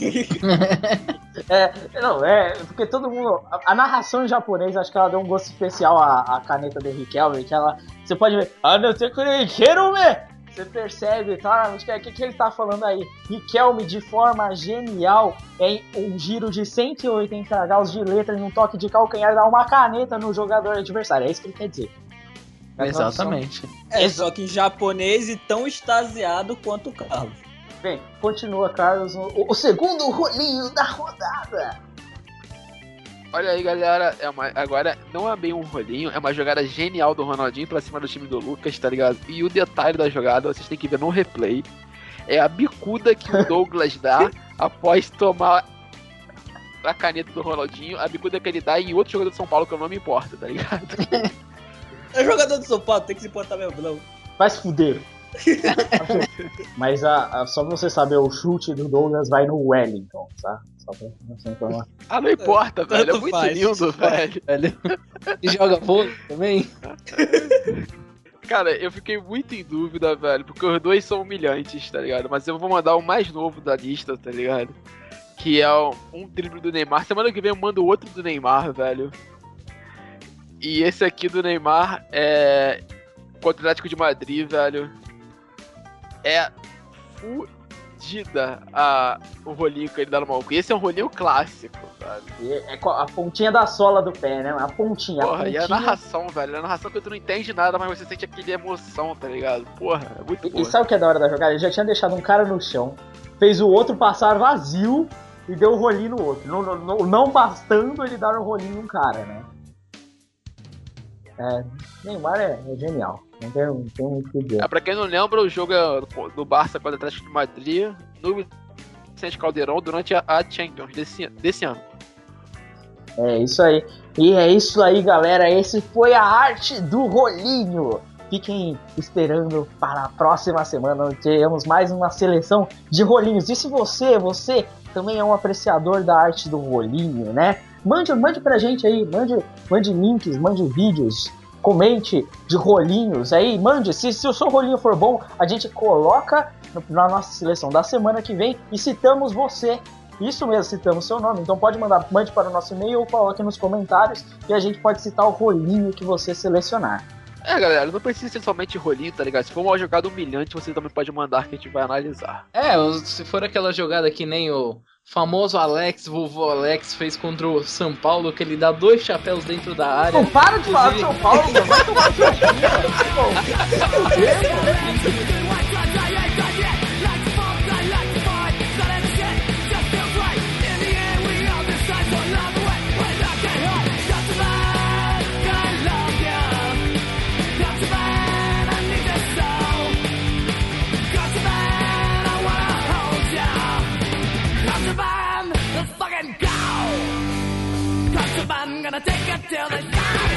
É, não, é, porque todo mundo... A, a narração em japonês, acho que ela deu um gosto especial à, à caneta do Riquelme, que ela... Você pode ver... Ah, não sei que Ikerume! Você percebe, tá? O que, que ele tá falando aí? Riquelme, de forma genial, em um giro de cento e oitenta graus de letra e um toque de calcanhar, dá uma caneta no jogador adversário. É isso que ele quer dizer. Exatamente. É, só que em japonês e tão extasiado quanto o Carlos. Bem, continua, Carlos, o, o segundo rolinho da rodada. Olha aí, galera, é uma, agora não é bem um rolinho, é uma jogada genial do Ronaldinho pra cima do time do Lucas, tá ligado? E o detalhe da jogada, vocês têm que ver no replay, é a bicuda que o Douglas dá após tomar a caneta do Ronaldinho, a bicuda que ele dá em outro jogador de São Paulo que eu não me importo, tá ligado? É jogador do São Paulo, tem que se importar mesmo, não. Vai se fuder. Mas a, a, só pra você saber, o chute do Douglas vai no Wellington, tá? Só pra você informar. Ah, não importa, velho. Tanto É muito faz. lindo, velho. E joga vôlei também? Cara, eu fiquei muito em dúvida, velho, porque os dois são humilhantes, tá ligado? Mas eu vou mandar o mais novo da lista, tá ligado? Que é um drible do Neymar. Semana que vem eu mando o outro do Neymar, velho. E esse aqui do Neymar é contra o Atlético de Madrid, velho. É fudida a, o rolinho que ele dá no maluco. Esse é um rolinho clássico, velho. É a pontinha da sola do pé, né? A pontinha. Porra, a pontinha... e a narração, velho. A narração que tu não entende nada, mas você sente aquele emoção, tá ligado? Porra, é muito E, boa. e sabe o que é da hora da jogada? Ele já tinha deixado um cara no chão, fez o outro passar vazio e deu o um rolinho no outro. Não, não, não bastando ele dar um rolinho num cara, né? É, Neymar é, é genial. Não tem, não tem muito o que dizer. É, pra quem não lembra, o jogo do Barça contra o Atlético de Madrid no Vicente Caldeirão durante a, a Champions desse, desse ano. É isso aí. E é isso aí, galera. Esse foi a arte do rolinho. Fiquem esperando para a próxima semana, onde teremos mais uma seleção de rolinhos. E se você, você também é um apreciador da arte do rolinho, né? Mande, mande pra gente aí, mande, mande links, mande vídeos, comente de rolinhos aí, mande. Se, se o seu rolinho for bom, a gente coloca no, na nossa seleção da semana que vem e citamos você. Isso mesmo, citamos seu nome. Então pode mandar, mande para o nosso e-mail ou coloque nos comentários e a gente pode citar o rolinho que você selecionar. É, galera, não precisa ser somente rolinho, tá ligado? Se for uma jogada humilhante, você também pode mandar que a gente vai analisar. É, se for aquela jogada que nem o famoso Alex, vovô Alex, fez contra o São Paulo, que ele dá dois chapéus dentro da área. Não para de falar do São Paulo, mano. Vai tomar seu I'm gonna take it till the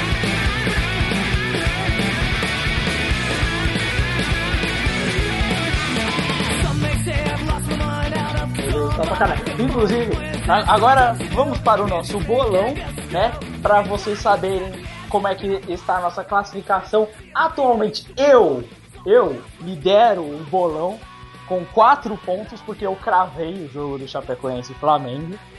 Inclusive, agora vamos para o nosso bolão, né? Para vocês saberem como é que está a nossa classificação. Atualmente eu, eu lidero o bolão com quatro pontos, porque eu cravei o jogo do Chapecoense e Flamengo.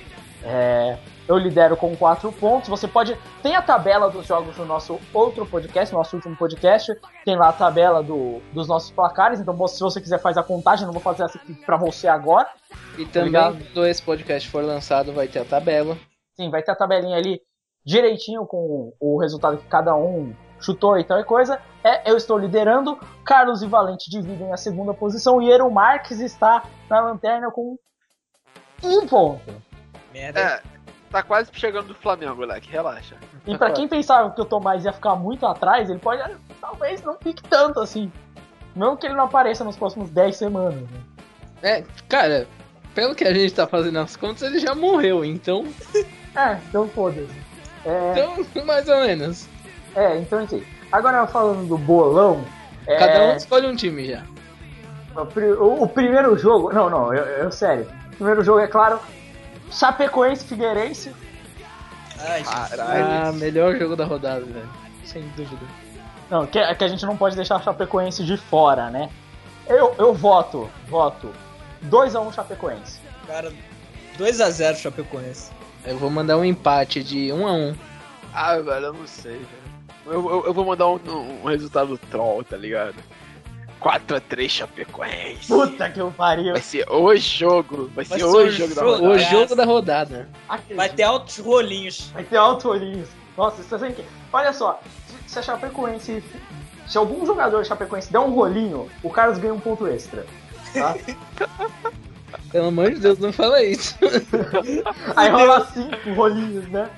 É, eu lidero com quatro pontos. Você pode... Tem a tabela dos jogos no nosso outro podcast, no nosso último podcast. Tem lá a tabela do, dos nossos placares. Então, se você quiser fazer a contagem, eu não vou fazer essa aqui pra você agora. E também, quando esse podcast for lançado, vai ter a tabela. Sim, vai ter a tabelinha ali direitinho com o resultado que cada um chutou e tal e coisa. É, eu estou liderando. Carlos e Valente dividem a segunda posição. E Eero Marques está na lanterna com um ponto. Merda. É, tá quase chegando do Flamengo, moleque, relaxa. E pra quem pensava que o Tomás ia ficar muito atrás, ele pode, talvez não fique tanto assim. Não que ele não apareça nos próximos dez semanas. Né? É, cara, pelo que a gente tá fazendo as contas, ele já morreu, então... É, então foda-se. É, Então, mais ou menos. é, então assim. Agora falando do bolão... é, Cada um escolhe um time já. o, pri- o- o primeiro jogo... Não, não, eu, eu sério. O primeiro jogo, é claro, Chapecoense Figueirense. Ai, Ah, melhor jogo da rodada, velho. Sem dúvida. Não, que, que a gente não pode deixar a Chapecoense de fora, né? Eu, eu voto, voto dois a um Chapecoense. cara, dois a zero Chapecoense. Eu vou mandar um empate de um a um. Ah, velho, eu não sei, velho. Eu, eu, eu vou mandar um, um, um resultado troll, tá ligado? quatro a três Chapecoense. Puta que eu pariu. Vai ser o jogo. Vai, Vai ser ser o o jogo da jogo. rodada. O jogo da rodada. Vai ter altos rolinhos. Vai ter alto olhinhos. Nossa, isso é que... Olha só, se, se a Chapecoense... Se algum jogador de Chapecoense der um rolinho, o Carlos ganha um ponto extra. Tá? Pelo amor de Deus, não fala isso. Aí rola cinco rolinhos, né?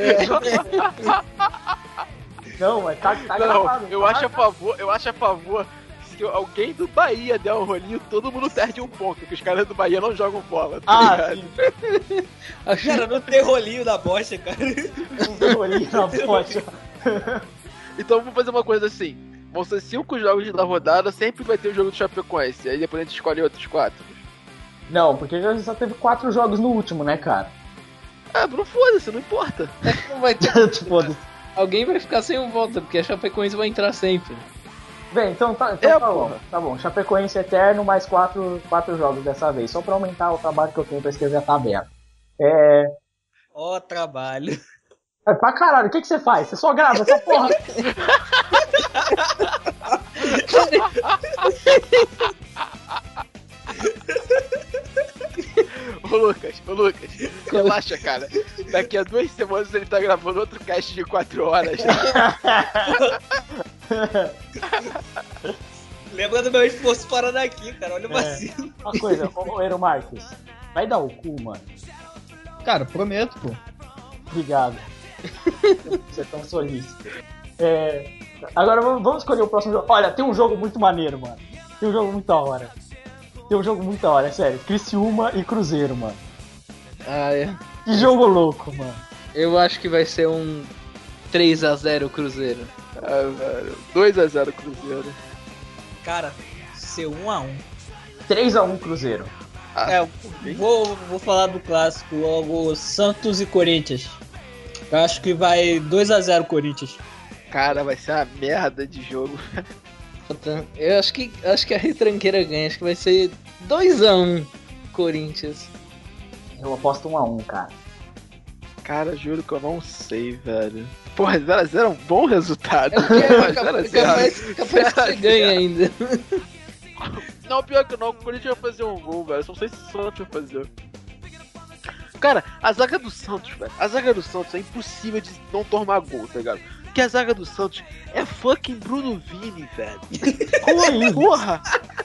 Não, mas tá, tá Não, gravado. eu tá acho a marcado. favor, eu acho a favor. Se alguém do Bahia der um rolinho, todo mundo perde um ponto, porque os caras do Bahia não jogam bola, tá Ah, ligado? sim. Cara, não tem rolinho da bosta, cara. Um rolinho na bote. Então vamos fazer uma coisa assim. Vão ser cinco jogos da rodada, sempre vai ter o jogo do Chapecoense. Aí depois a gente escolhe outros quatro. Não, porque já só teve quatro jogos no último, né, cara? Ah, não foda-se, não importa. Não vai ter... Tipo, Alguém vai ficar sem um voto, porque a Chapecoense vai entrar sempre. bem, então tá, então É, tá bom. porra. Tá bom, Chapecoense eterno, mais quatro, quatro jogos dessa vez. Só pra aumentar o trabalho que eu tenho pra escrever a tabela. É... Ó, trabalho. É pra caralho, o que, que você faz? Você só grava essa porra. Ô Lucas, ô Lucas, relaxa, cara. Daqui a duas semanas ele tá gravando outro cast de quatro horas. Lembra do meu esforço fora daqui, cara. Olha o É. vacilo. Uma coisa, ô Eero Marques, vai dar o cu, mano. Cara, prometo, pô. Obrigado. Você é tão solícito. É... Agora vamos vamos escolher o próximo jogo. Olha, tem um jogo muito maneiro, mano. Tem um jogo muito da hora. Tem um jogo muito da hora, é sério. Criciúma e Cruzeiro, mano. Ah, é. Que jogo louco, mano. Eu acho que vai ser um três a zero Cruzeiro. Ah, velho. dois a zero Cruzeiro. Cara, ser um a um. três a um Cruzeiro. Ah, É, vou, vou falar do clássico logo, Santos e Corinthians. Eu acho que vai dois a zero Corinthians. cara, vai ser uma merda de jogo. Eu acho que, acho que a retranqueira ganha. Acho que vai ser dois a um Corinthians. Eu aposto um a um, cara. Cara, juro que eu não sei, velho. Porra, zero a zero é um bom resultado. É porque Porra, é zero a capaz, zero. capaz, capaz que você ganha ainda. Não, pior que não, o Corinthians vai fazer um gol, velho. Só não sei se o Santos vai fazer. Cara, a zaga do Santos, velho. A zaga do Santos é impossível de não tomar gol, tá ligado? Porque a zaga do Santos é fucking Bruno Vini, velho. Como aí? Porra!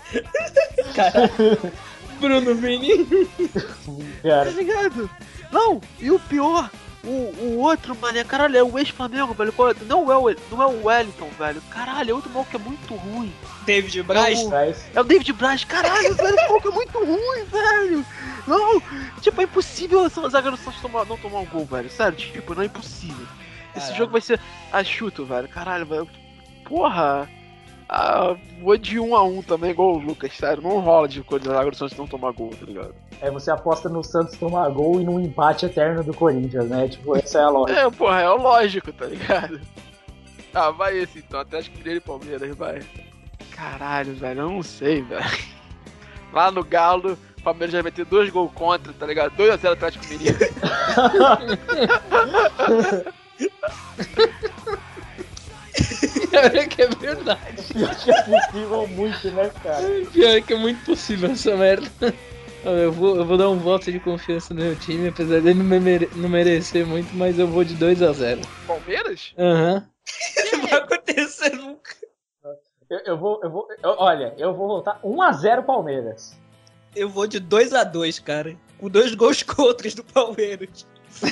Bruno Vini. Tá Cara, ligado? Não, e o pior, o, o outro, mano, é, caralho, é o ex-Flamengo, velho. Qual é? Não é o, não é o Wellington, velho. Caralho, é outro maluco que é muito ruim. David Braz. Não. traz. É o David Braz, caralho, velho, esse maluco é muito ruim, velho. Não, tipo, é impossível a zaga do Santos tomar, não tomar um gol, velho. Sério, tipo, não é impossível. Esse Caralho. jogo vai ser a chuto, velho. Caralho, velho. Porra. Ah, vou de um a um também, igual o Lucas, sério. Não rola de coisa da zaga do Santos não tomar gol, tá ligado? É, você aposta no Santos tomar gol e num empate eterno do Corinthians, né? Tipo, essa é a lógica. É, porra, é o lógico, tá ligado? Ah, vai esse então, Atlético Mineiro e Palmeiras, vai. Caralho, velho, eu não sei, velho. Lá no Galo, Palmeiras já vai ter dois gols contra, tá ligado? dois a zero Atlético Mineiro. Pior é que é verdade. Pior que é possível muito, né, cara? Pior é que é muito possível essa merda. Eu vou, eu vou dar um voto de confiança no meu time, apesar dele não, me mere- não merecer muito, mas eu vou de dois a zero. Palmeiras? Aham. Não vai acontecer nunca. Eu, eu vou, eu vou, eu- olha, eu vou voltar um a zero Palmeiras. Eu vou de dois a dois, cara. Com dois gols contra do Palmeiras.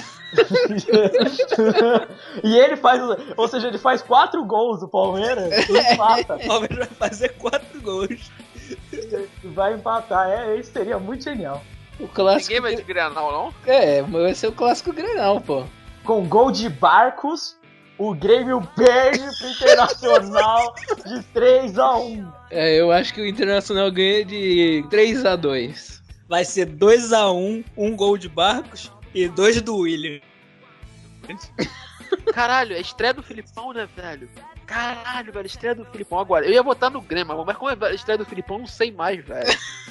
E ele faz, ou seja, ele faz quatro gols do Palmeiras e empata. O Palmeiras vai fazer quatro gols. Vai empatar, é, isso seria muito genial. O clássico. Ninguém vai de Grenal, não? É, vai ser o clássico Grenal, pô. Com gol de Barcos, o Grêmio perde pro Internacional de três a um. É, eu acho que o Internacional ganha de três a dois. Vai ser dois a um, um gol de Barcos e dois do William. Caralho, é estreia do Filipão, né, velho? Caralho, velho, estreia do Filipão agora. Eu ia votar no Grêmio, mas como é a estreia do Filipão, não sei mais, velho.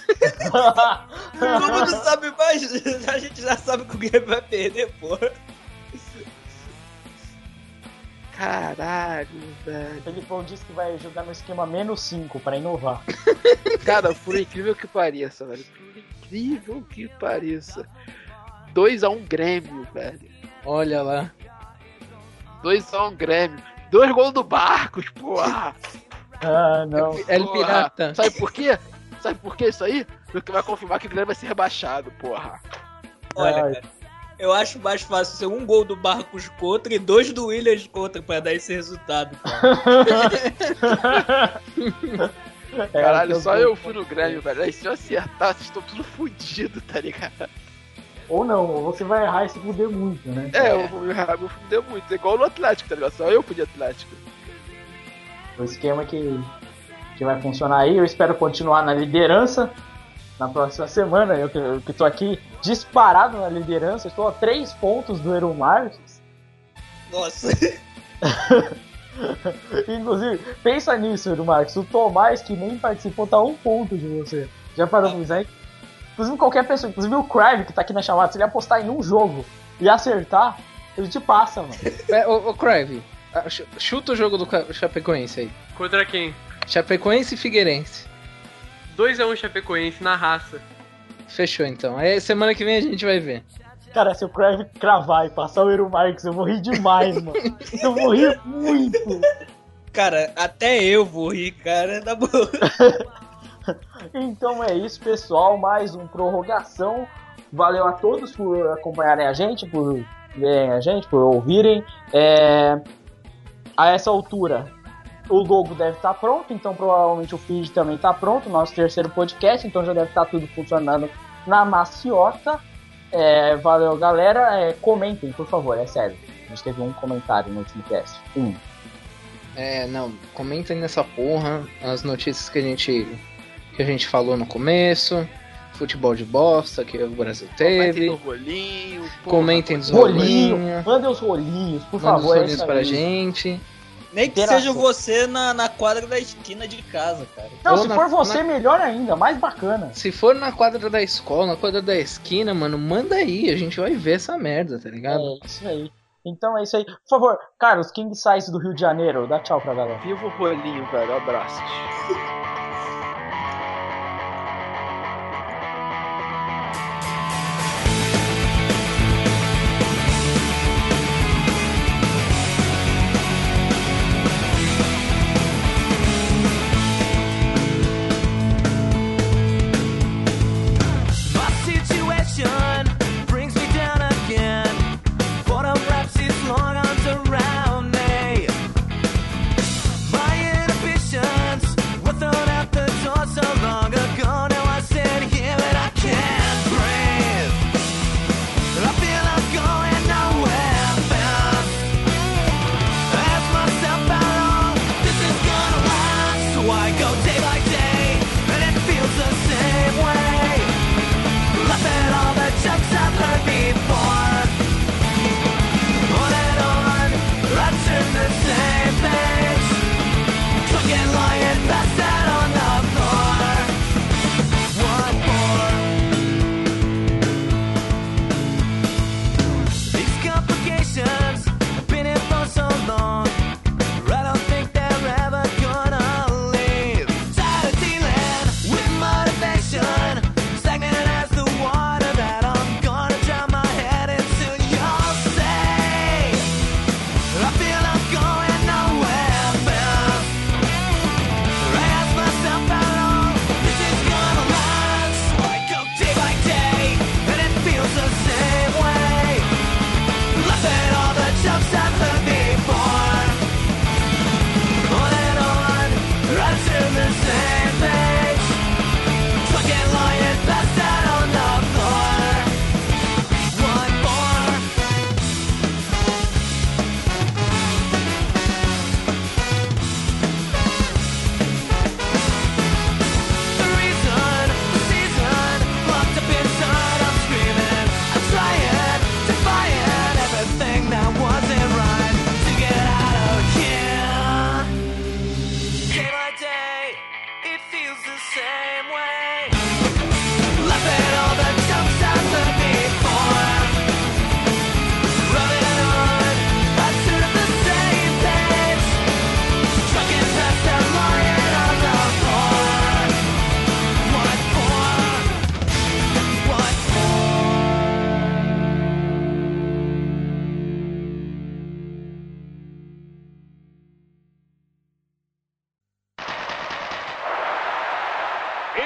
Como não sabe mais? A gente já sabe que o Grêmio vai perder, porra. Caralho, velho. O Felipão disse que vai jogar no esquema menos cinco pra inovar. Cara, por incrível que pareça, velho. Por incrível que pareça. dois a um Grêmio, velho. Olha lá. dois a um Grêmio. Dois gols do Barcos, porra. Ah, não. El Porra. Pirata. Sabe por quê? Sabe por que isso aí? Porque vai confirmar que o Grêmio vai ser rebaixado, porra. Olha, Ai. cara, eu acho mais fácil ser um gol do Barcos contra e dois do Williams contra pra dar esse resultado, cara. É, Caralho, eu só tô- eu fui no Grêmio, velho. Aí se eu acertar, vocês estão tudo fodidos, tá ligado? Ou não, ou você vai errar e se fuder muito, né? É, eu vou me errar, me fudeu muito. É igual no Atlético, tá ligado? Só eu fui de Atlético. O esquema que, que vai funcionar aí. Eu espero continuar na liderança na próxima semana. Eu que, eu que tô aqui disparado na liderança. Estou a três pontos do Eru Marques. Nossa. Inclusive, pensa nisso, Eru Marques. O Tomás, que nem participou, tá a um ponto de você. Já parou pra pensar aí? Inclusive, qualquer pessoa, inclusive o Crave, que tá aqui na chamada, se ele apostar em um jogo e acertar, ele te passa, mano. É, ô, ô Crave, ah, ch- chuta o jogo do Ca- Chapecoense aí. Contra quem? Chapecoense e Figueirense. dois a um Chapecoense na raça. Fechou então. Aí semana que vem a gente vai ver. Cara, se o Crave cravar e passar o Eru Marques, eu vou rir demais, mano. Eu vou rir muito. Cara, até eu vou rir, cara, na boa. Então é isso, pessoal. Mais um Prorrogação. Valeu a todos por acompanharem a gente, por verem a gente, por ouvirem. É... A essa altura, o logo deve estar pronto, então provavelmente o feed também está pronto. Nosso terceiro podcast, então já deve estar tudo funcionando na maciota. É... Valeu, galera. É... Comentem, por favor, é sério. A gente teve um comentário no último cast. Um. É, não, comentem nessa porra as notícias que a gente que a gente falou no começo, futebol de bosta que o Brasil Comentem teve, no rolinho. porra, comentem dos Rolinho, rolinhos, mandem os rolinhos, por mandem os favor. É rolinhos isso pra aí. gente. Nem que Interação. seja você na, na quadra da esquina de casa, cara. Não, Ou se na- for você, na- melhor ainda, mais bacana. Se for na quadra da escola, na quadra da esquina, mano, manda aí, a gente vai ver essa merda, tá ligado? É isso aí. Então é isso aí. Por favor, Carlos, King Size do Rio de Janeiro, dá tchau pra galera. Viva o rolinho, velho. Abraços. My situation brings me down again. Bottom wraps its long arms around me. My inhibitions with the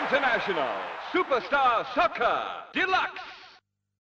International Superstar Soccer Deluxe.